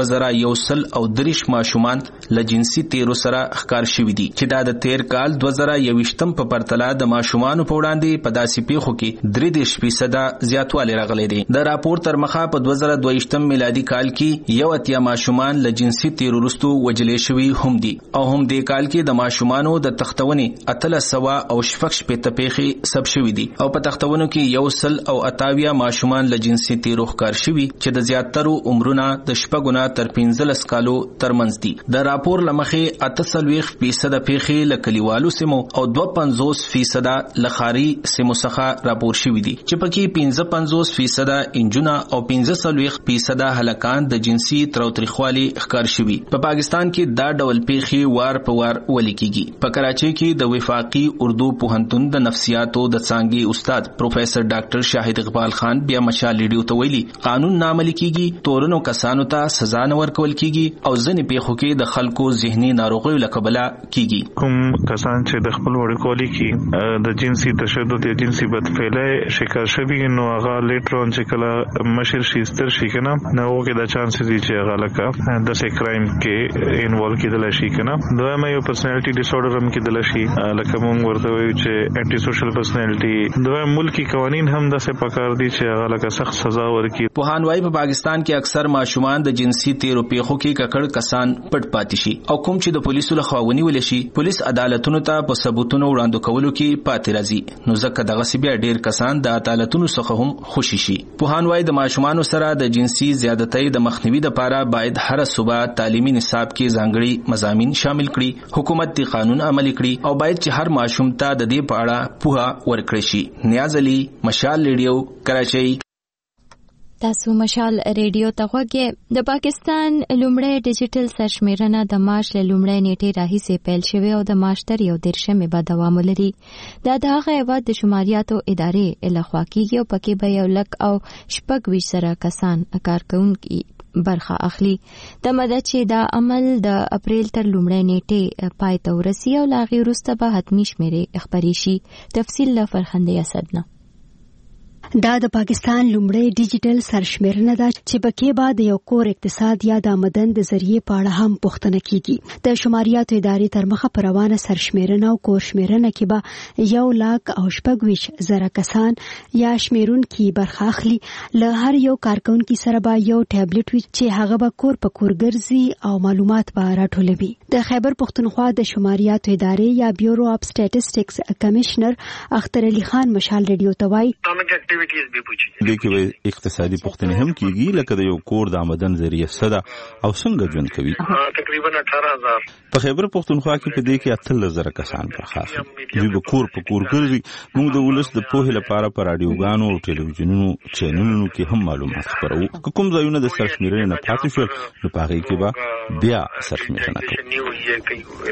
2130 ماشومان له جنسي تیرو سره ښکار شوي دي چې دا د 13 کال 2021 په پرتله د ماشومانو په وړاندې په داسې پیښو کې 33% زیاتوالی راغلی دی. د راپور تر مخه په 2022 میلادي کال کې 81 ماشومان له جنسي تیرو وروسته وجلې شوي هم دي او هم دې کال کې د ماشومانو د تختونې 300 او شپږ پیښې ثبت شوي دي او په تختونو کې 128 ماشومان له جنسي تیرو ښکار شوي چې د زیاترو عمرونه د شپږونه تر 15 کالو ترمنځ دي. د راپور لمخې 48% پیښې له کلیوالو سیمو او 52% له ښاري سیمو څخه راپور شوي دي چې پکې 55% انجونه او 15% هلکان د جنسي تاوتریخوالي ښکار شوي. په پاکستان کې دا ډول پیښې وار په وار ولیکيږي. په کراچي کې د وفاقي اردو پوهنتون د نفسیاتو د څانګې استاد پروفیسر ډاکټر شاهد اقبال خان بیا مشال لیډیو ته ویلي قانون نامعلي کیږي تورنو کسانو ته سزا نه ورکول کیږي او ځینې پیښو کې د خلکو ذهني ناروغیو له کبله کیږي. کوم کسان چې د خپل وړوکوالي کې د جنسي تشدد یا جنسي بدفعلۍ شکار شوي نو هغه لیټرون چې کله مشر شي ستر شي کنه نو کې د چانسز دي چې هغه لکه د سې کرایم کې انوالو کېدل شي کنه. دویمه یو پرسنالټي ډیس آرډر هم کېدل شي لکه موږ ورته وایو چې انټي سوشل پرسنالټي. دویم ملکی قوانین هم د څه پکار دي چې هغه لکه سخت سزا ورکړي. پوهان وايي په پاکستان کې اکثر ماشومان د جنسي تیرو پیښو کې ککړ کسان پټ پاتې شي او کوم چې د پولیسو لخوا ونیول شي پولیس عدالتونو ته په ثبوتونو وړاندې کولو کې پاتې راځي نو ځکه دغه سی بیا ډیر کسان د عدالتونو څخه هم خوشي شي. پوهان وايي د ماشومانو سره د جنسي زیادتۍ د مخنیوي لپاره باید هر صوبه تعلیمي نصاب کې ځانګړي مضامین شامل کړي حکومت د قانون عملي کړي او باید چې هر ماشوم ته د دې په اړه پوهه ورکړي شي. نیاز علي مشال لیډیو کراچي. تاسو مشال ریډیو ته غوږی د پاکستان لومړی ډیجیټل سرشمیرنه د مارچ له لومړۍ نیټې راهیسې پیل شوې او د مارچ تر 13 به دوام ولري. دا د هغه هیواد د شماریاتو ادارې لخوا کیږي او پکې به 126 کسان کارکونکي برخه اخلي. د مده چې دا عمل د اپریل تر لومړۍ نیټې پای ته ورسي او لا غیر وروسته به حتمی شمیرې خبري شي. تفصیل له فرخنده اسدنا. دا د پاکستان لومړی ډیجیټل سرشمیرنه ده چې پکې به د یو کور اقتصاد یا د آمدن د ذریعې په اړه هم پوښتنه کیږي. د شماریاتو ادارې تر مخه پر روانه سرشمیرنه او کور شمیرنه کې به 1,26,000 کسان یا شمیرونکي برخه اخلي. له هر یو کارکونکي سره به یو ټابلیټ وي چې هغه به کور په کور ګرځي او معلومات به راټولوي. د خیبر پښتونخوا د شماریاتو ادارې یا بیورو اف سټیټسټکس کمشنر اختر علي خان مشال ریډیو ته وایي د کې اقتصادي پوښتنې هم کیږي لکه د یو کور د آمدن ذریعہ صدا او څنګه ژوند کوي. تقریبا 18000 په خیبر پښتونخوا کې په دې کې 13000 کسان راخاخي. دوی به کور په کور ګرځي. موږ د ولس د پوهې لپاره په رادیوګانو او ټلویزیونونو چینلونو کې هم معلومات خپروو. کوم ځایونه د سرشمیرنې نه پاتې شول نو په هغه کې به بیا سرشمیرنه کوو.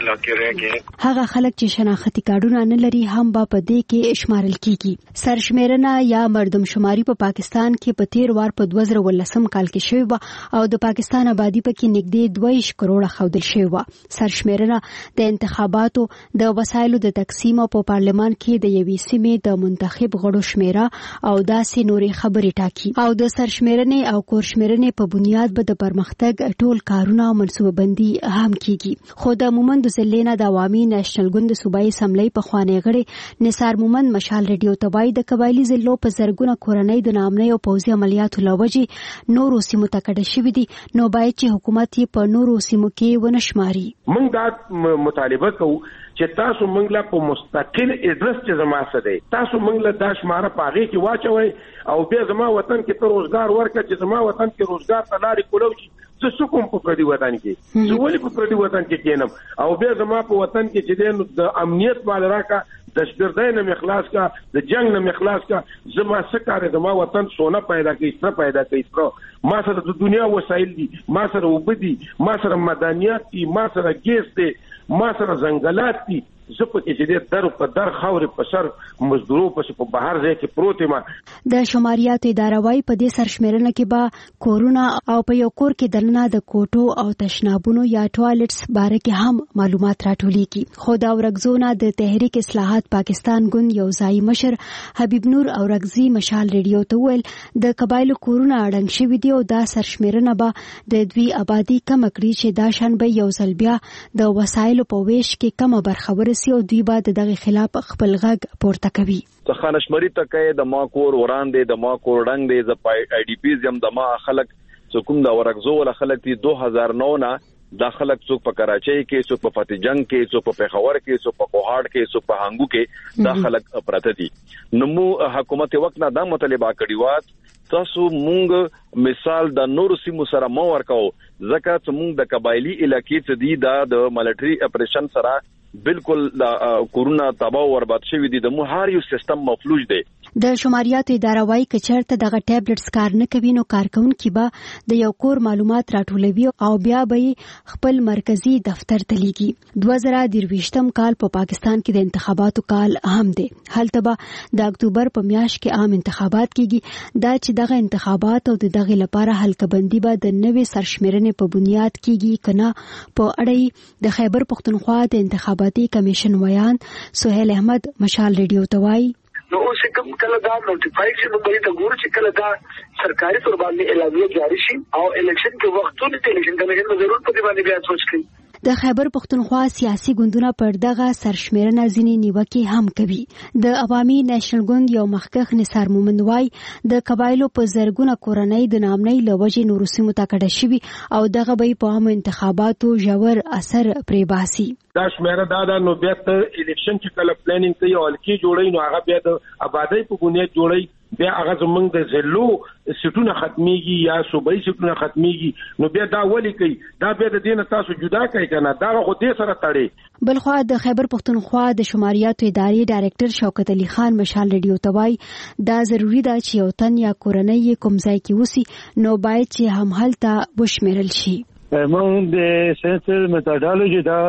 هغه خلک چې شناختی کارډونه نه لري هم به په دې کې شمارل کیږي. سرشمیرنه یا مردم شماري په پاکستان کې په تیر وار په 2019 کال کې شوی و او د پاکستان آبادی په کې نږدې 2 کروڑه خودل شوی و. سرشمیرنه د انتخاباتو د وسایلو د تقسیم په پارلمان کې د یوې سیمې د منتخب غړو شمیره او داسې نورې خبرې ټاکي او د سرشمیرنې او کورشمیرنې په بنیاد به د پرمختګ ټول کارونه او منصوبه بندي هم کیږي. خو د مومند زلینا د عوامي نېشنل ګوند صوبایي اسمبلی په خوانی غړي نثار مومند مشال ریډیو توای د قبایلی ضلعو په زرګونه کورنۍ د نامنۍ او پوځي عملیاتو لوجې نورو سیمو ته کډه شوې دي نو باید چې حکومت یې په نورو سیمو کې ونشماري. موږ دا مطالبه کوو چې تاسو موږ لا په مستقل ادرس چې زما څه دی تاسو موږ لا دا شماره پاغي کې واچوي او بیا زما وطن کې ته روزګار ورکړه چې زما وطن کې روزګار ته لارې کولو زه څوک په پردي وطن کې زه ولې په پردي وطن کې کېنم او بیا زما په وطن کې چې د امنیت مال راکا د شپردای نه مخلاص کا د جنگ نه مخلاص کا زما سکاره زما وطن سونا پیدا کوي ستر پیدا کوي ما سره د دنیا وسایل دي ما سره وبدي ما سره مدنیات دي ما سره ګیس دي ما سره ځنګلات دي زه په کې چې در په در خاورې په سر مزدورو په بهر ځای کې پروت یم. د شماریاتو اداره وايي په دې سرشمیرنه کې به کورونه او په یو کور کې دننه د کوټو او تشنابونو یا ټوایلټس باره کې هم معلومات راټولېږي. خو دا ورغزونه د تحریک اصلاحات پاکستان ګوند یو ځای مشر حبیب نور اورغزي مشال ریډیو ته ویل د قبایلو کورونه اړنګ شوي دي او دا سرشمیرنه به د دوی آبادی کم کړي چې دا شان به یو ځل بیا د وسایلو په ویش کې کم برخه او دوی با دغه خلاف خپل غږ پورته کوي. څه خانشمري تکي د ما کور وړاندې د ما کور ډنګ دی ز آی ډی پی زم د ما خلک څوک د ورغزو ول خلک دی 2009 نه د خلک څوک په کراچۍ کې څوک په فتح جنگ کې څوک په پېښور کې څوک په کوهاټ کې څوک په هانګو کې د خلک پراته دي. نو حکومت وخت نه دا مطالبه کړی و تاسو مونږ مثال د نور سیمو سره مو ورکاو ځکه چې مونږ د قبایلی علاقې څخه دی د ملټری اپریشن سره بالکل کورونا تباہ او برباد شوی دي د مو هر یو سیستم مفلوج دی. د شماریاتو اداره وايي کچرته دغه ټابلیټس کار نه کوي نو کارکونکي به د یو کور معلومات راټولوي او بیا به خپل مرکزی دفتر ته لیږي. 2023 کال په پاکستان کې د انتخاباتو کال هم دی. هلته به د اکتوبر په میاشت کې عام انتخابات کیږي. دا چې دغه انتخابات او دغه لپاره حلقه بندي به د نوې سرشمیرنې په بنیاد کیږي کنه په اړه د خیبر پښتونخوا د انتخاباتي کمیشن ویان سہیل احمد مشال ریډیو ته وایي نو اوس کوم کله دا نوټیفای شي نو به دا ګور چې کله دا سرکاري تور باندې اعلامیه جاری شي او الیکشن کې وختونه ته الیکشن کمیشن ضرور په دې باندې بیا سوچ کوي. د خیبر پښتونخوا سیاسي ګوندونه پر دغه سرشمیرنه ځینې نیوکې هم کوي. د عوامي نېشنل ګوند یو مخکښ نثار مومند وايي د قبایلو په زرګونه کورنۍ د نامنۍ لوجې نورو سیمو ته کډه شوي او دغه به په عامو انتخاباتو ژور اثر پرې باسي. دا شمیره دا نو بیا ته الیکشن چې کله پلانینګ کوي او الکی جوړي نو هغه بیا د آبادی په بنیاد جوړي بیا هغه زمونږ د زلو سټونه ختميږي یا صوبایي سټونه ختميږي نو بیا دا ولي کوي دا بیا د دین تاسو جدا کوي کنه دا خو دې سره تړي. بلخوا د خیبر پښتونخوا د شماریاتو ادارې ډایرکټر شوکت علي خان مشال ریډیو ته وایي دا ضروری ده چې یو تن یا کورنۍ کوم ځای کې وسی نو باید چې هم هلته وشمیرل شي. موږ د سنسر میتودولوژي دا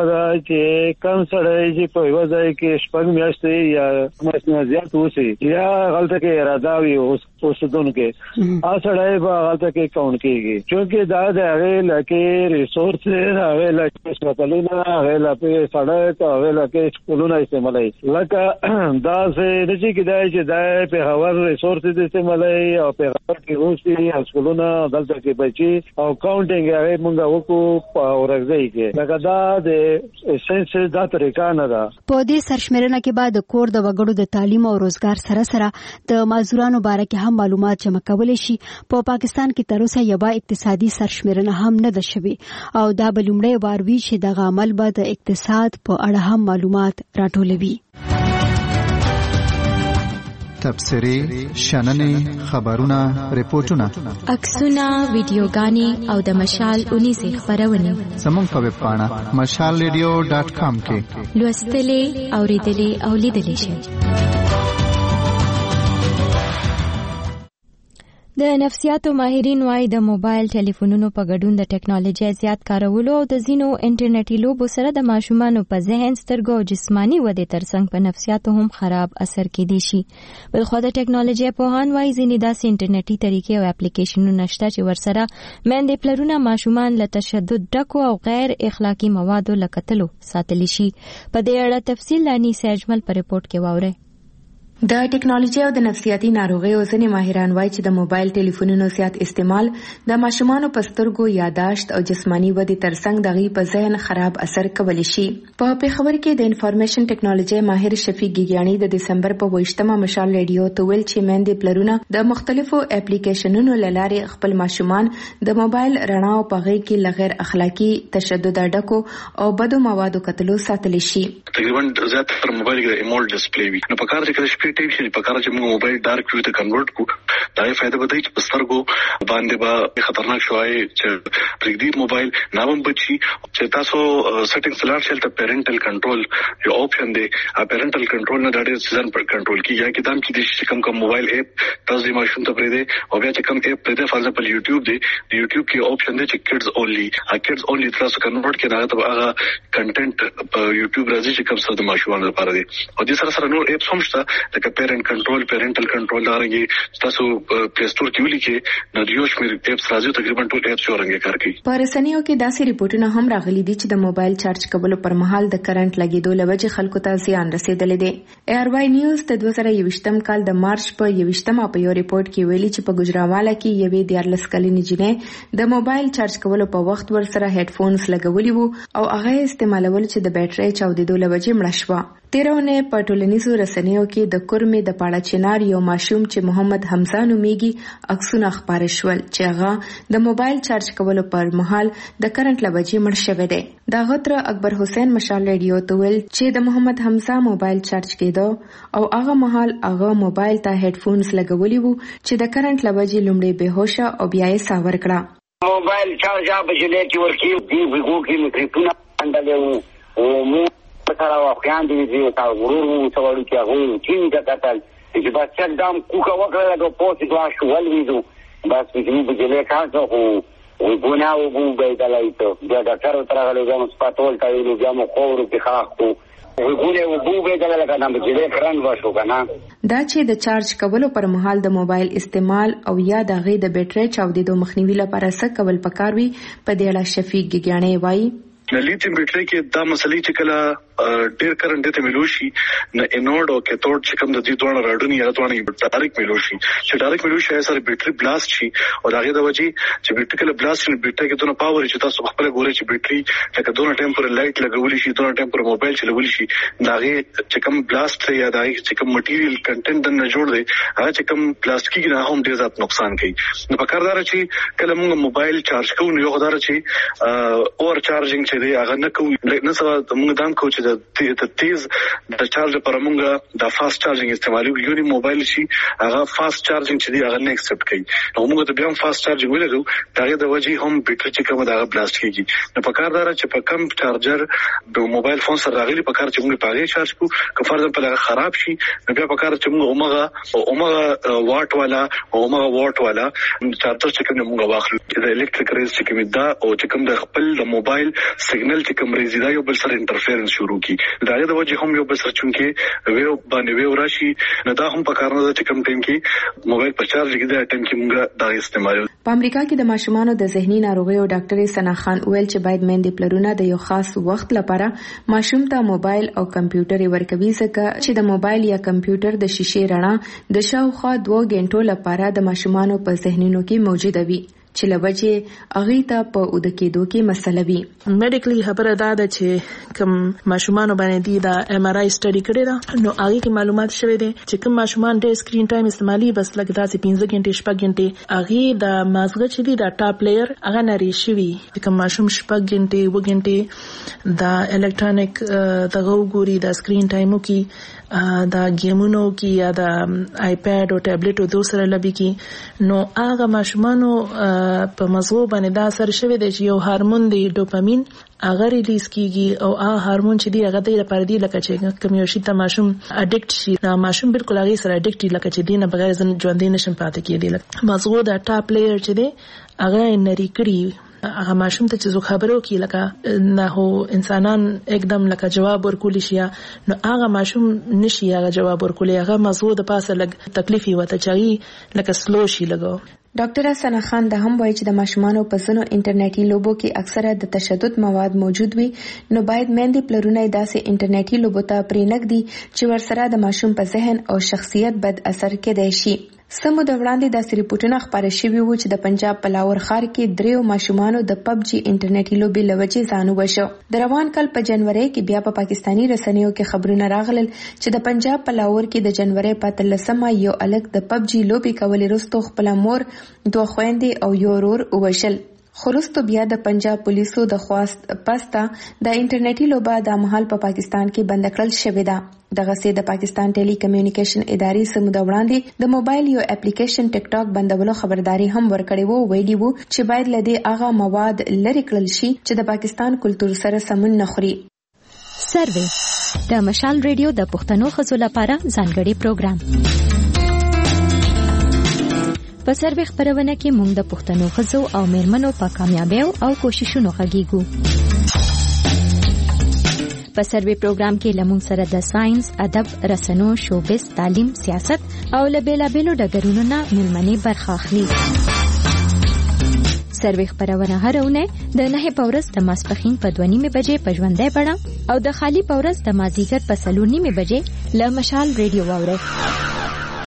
چې کم سړی چې په یو ځای کې شپږ میاشتې یا ماشینه زیات وسی یا غلطه کې اراده وي اوسدونکو سړی به غلطه کې کاونټ کیږي چې دا د هغه لکه ریسورس هغه لکه سپټلونه هغه لکه سړک هغه لکه سکولونه استعمالي لکه دا څه د چې کدای چې دا په هوار ریسورس د استعمالي او په هغه کې اوسي سکولونه دلته کې بچي او کاونټینګ هغه موږ وکړو په ورغځي کې لکه دا د سنس دا طریقه نه ده. په دې سرشمیرنه کې بعد کور د وګړو د تعلیم او روزګار سره د معذورانو باره کې هم معلومات جمع کولای شي. په پاکستان کې تر اوسه یو اقتصادي سرشمیرنه هم نه ده شوې او دا به لومړی وار وي چې دغه عمل به د اقتصاد په اړه هم معلومات راټولوي. تبصرې، شننې، خبرونه، ریپورتونه، عکسونه، ویډیوګانې او د مشال 19 خبرونه زموږ په ویب پاڼه mashalradio.com کې لوستلې، اوریدلې او لیدلې شئ. د نفسیاتو ماهرین وايي د موبایل ټلیفونونو په ګډون د ټکنالوژي زیات کارولو او د ځینو انټرنیټي لوبو سره د ماشومانو په ذهن، سترګو او جسماني ودې ترڅنګ په نفسیاتو هم خراب اثر کېدی شي. بلخو د ټکنالوژي پوهان وايي ځینې داسې انټرنیټي طریقې او اپلیکیشنونه شته چې ورسره میندې پلرونه ماشومان له تشدد ډکو او غیر اخلاقی موادو له کتلو ساتلی شي. په دې اړه تفصیل لانی ساجمل په ریپورت کې واورئ. د ټکنالوژي او د نفسیاتي ناروغیو ځینې ماهران وایي چې د موبایل ټلیفونونو زیات استعمال د ماشومانو په سترګو، یاداشت او جسماني ودې ترڅنګ د غي په ذهن خراب اثر کولی شي. په پیښور کې د انفارمیشن ټکنالوژي ماهر شفیق ګیګیانی د دسمبر په 28مه مشال ریډیو ته ویل چې میندې پلرونه د مختلفو اپلیکیشنونو لارې خپل ماشومان د موبایل رڼا او په غي کې لغیر اخلاقی، تشدد ډکو او بدو موادو کتلو ساتلی شي. تقریبا زیات پر موبایل کې ایمول ډسپلی وي نو په کار کې ټیپ شي په کار چې موږ موبایل ډارک ویو ته کنورټ کو دا یې فائدہ بدای چې پسترګو باندې به خطرناک شوی چې پرګدي موبایل نامم بچي چې تاسو سیټینګز لار شل ته پیرنټل کنټرول یو آپشن دی پیرنټل کنټرول نه ډاډه سیزن پر کنټرول کی یا کې دام کې د کم موبایل اپ تاسو د ماشوم ته پرې دی او بیا چې کم اپ پرې دی فار ایگزامپل یوټیوب دی د یوټیوب کې آپشن دی چې کډز اونلی تاسو کنورټ کې دا ته هغه کنټینټ په یوټیوب راځي چې کوم څه د ماشومان لپاره دی او د سره نور اپس هم شته لکه پیرنټل کنټرول دارنګي تاسو پلی سٹور کې ولیکي نو یو شمیر اپس راځي تقریبا ټول اپس ورنګي کار کوي. په رسنیو کې داسې ریپورتونه هم راغلي دي چې د موبایل چارج کولو پر مهال د کرنٹ لګیدو لوجه خلکو ته زیان رسیدلې دي. ایر وای نیوز د 2021م کال د مارچ په 21مه په یو ریپورت کې ویلي چې په ګجراواله کې یوې 14 کلنې جنې د موبایل چارج کولو په وخت ورسره هډفونز لګولي وو او هغه استعمالول چې د بیټرۍ چاودېدو لوجه مړ شو. تیرونه په ټولنیزو رسنیو کې د کورمې د پاړه چنار یو ماشوم چې محمد حمزه نومیږي عکسونه خبره شول چې هغه د موبایل چارج کولو پر مهال د کرنٹ لوجې مړ شوی دی. دا غتر اکبر حسین مشال ریډیو ته ویل چې د محمد حمزه موبایل چارج کېدو او هغه مهال هغه موبایل ته هډفونز لګولي وو چې د کرنٹ لوجې لومړی بهوشه او بیا یې ساور کړه. موبایل چارج بجلی کې ورکی دی وګو کې مکرپونه اندلې او مو سره واقعان دي چې تا ورور څوړو کې هغه چې کتل چې بس چل دام کوکا وکړه د پوسټ وا شو ولویدو بس چې بجلی کاڅو او ګونا او بو به دلایته دا ډاکټر تر هغه له سپاتول ته ویلو بیا مو خور کې خاخو ګونا او بو به دلایته نام بجلی کرن وشو کنه. دا چې د چارج کولو پر مهال د موبایل استعمال او یا د غي د بیټرۍ چاودېدو مخنیوي لپاره څه کول پکار وي په دې اړه شفیق ګیګیانی وایي. لیتیم بیټری کې دا مسلې چې کله ډیر کرنٹ ته ملوشي نه انورډ او کیتھوډ چې کوم د دې دوه راډونی یا دوه ډایرکټ ملوشي چې ډایرکټ ملوشي سره بیټری بلاست شي او هغه د وجې چې بیټری کله بلاست شي بیټری کې دونه پاور چې تاسو خپل ګورئ چې بیټری لکه دونه ټیمپر لایټ لګولې شي دونه ټیمپر موبایل چلولې شي داغه چې کوم بلاست یا داغه چې کوم مټیریل کنټینټ نه جوړ دی هغه چې کوم پلاستیکي نه هم ډیر زیات نقصان کوي. نو په کار دار چې کله موږ موبایل چارج کوو نو یو غدار چې اور چارجینګ چې دی هغه نه کوو نه سره موږ دام کوو چې د تیز د چارج پر موږ د فاست چارجینګ استعمالو یو موبایل شي هغه فاست چارجینګ چې دی هغه نه ایکسپټ کوي نو موږ ته بیا فاست چارجینګ ولګو دا د وجې هم بیټری چې کومه دا بلاست کیږي. نو په کار دار چې په کم چارجر د موبایل فون سره راغلي په کار چې موږ پاغه چارج کو که فرض په لاره خراب شي نو بیا په کار چې موږ اومغه واټ والا او اومغه واټ والا چارجر چې کوم موږ واخلو چې د الکتریک ریز چې کوم دا او چې کوم د خپل د موبایل سیګنل چې کوم ریزیدا یو بل سره انټرفیرنس شروع کی دا د وجه هم یو بل سره چونکه ویو باندې ویو راشي نو دا هم په کار نه چې کوم ټیم کې موبایل په چارج کې دا ټیم کې موږ دا استعمالو. په امریکا کې د ماشومانو د ذهني ناروغیو ډاکټر سنا خان ویل چې باید میندې پلرونه د یو خاص وخت لپاره ماشوم ته موبایل او کمپیوټر ورکوي ځکه چې د موبایل یا کمپیوټر د شیشې رڼا د شاوخوا 2 غنټو لپاره د ماشومانو په ذهنونو کې موجوده وي چې لوجه اغه ته په ودکېدو کې مسله وي. میډیکلی خبره ده چې کوم ماشومان باندې دی دا ایم آر آی سټډي کړی دا نو هغه کې معلومات شوه دي چې کوم ماشومان ډېر سکرین ټایم استعمالي بس لکه تاسو 15 غنټې 6 غنټې هغه د مازغه چې دی دا ټاپ لیئر هغه نری شوی کوم ماشوم 6 غنټې و غنټې دا الکترونیک دغه ګوري دا سکرین ټایمو کې دا گیمونو کې یا دا آیپاد او ټابلیټ او دوسر لبي کې نو هغه ماشومانو په مزغو باندې دا اثر شوی دی چې یو هورمون دی ډوپامین هغه ریلیز کیږي او هغه هورمون چې دی هغه د لپاره دی لکه چې کوم یو شی ته ماشوم اډیکټ شي دا ماشوم بالکل هغه سره اډیکټ لکه چې دینه بغیر ژوندې نشم پاتې کېدی لکه مزغو دا ټاپ لیئر چې دی هغه نری کړی هغه ماشوم ته چې خبرو کې لکه نه هو انسانان एकदम لکه جواب ورکول شي نو هغه ماشوم نشي هغه جواب ورکول هغه موضوع د پاسه لګ تکلیفي وته چي لکه سلو شي لګو. ډاکټر حسن خان د هم وایي چې د ماشومانو په ځینو انټرنیټي لوبو کې اکثره د تشدد مواد موجود وي نو باید میندې پلرونه داسې انټرنیټي لوبو ته پرېنږدي چې ورسره د ماشوم په ذهن او شخصیت بد اثر کېدای شي. سمو د وړاندې داسې ریپورتونه خپاره شوي وو چې د پنجاب په لاور ښار کې 3 ماشومانو د PUBG انټرنیټي لوبې له وجې ځان ووژه. د روان کال په جنوري کې بیا په پاکستاني رسنیو کې خبرونه راغلل چې د پنجاب په لاور کې د جنوري په 13مه یو الګ د PUBG لوبې کولې وروسته خپل مور 2 خويندې او یو ورور ووژل. خورستو بیا د پنجاب پولیسو د خواست پستا د انټرنیټي لوبه د مهال په پاکستان کې بند کړل شوې ده. دغه سي د پاکستان ټيلي کمیونیکیشن ادارې سمو د وړاندې د موبایل یو اپلیکیشن ټیک ټاک بندولو خبرداري هم ورکړې وو ویلي وو چې باید لدی هغه مواد لری کړل شي چې د پاکستان کلچر سره سمون نه خوري. سروې د مشال ریډیو د پښتنو خزو لپاره ځانګړي پروګرام. په سروې خبرونه کې موږ د پښتنو خزو او میرمنو په کامیابیو او کوششونو غږیږو. په سروې پروګرام کې لمون سره د ساينس، ادب، رسنو، شوبز، تعلیم، سیاست او لبیلابیلو ډګرونو نه ملمنې برخه اخلي. سروې خبرونه هرونه د 9 پورس د ماسپخین په 2:30 بجې په ژوندۍ بڼه او د خالی پورس د مازیګر په 4:30 بجې له مشال ریډیو واوري.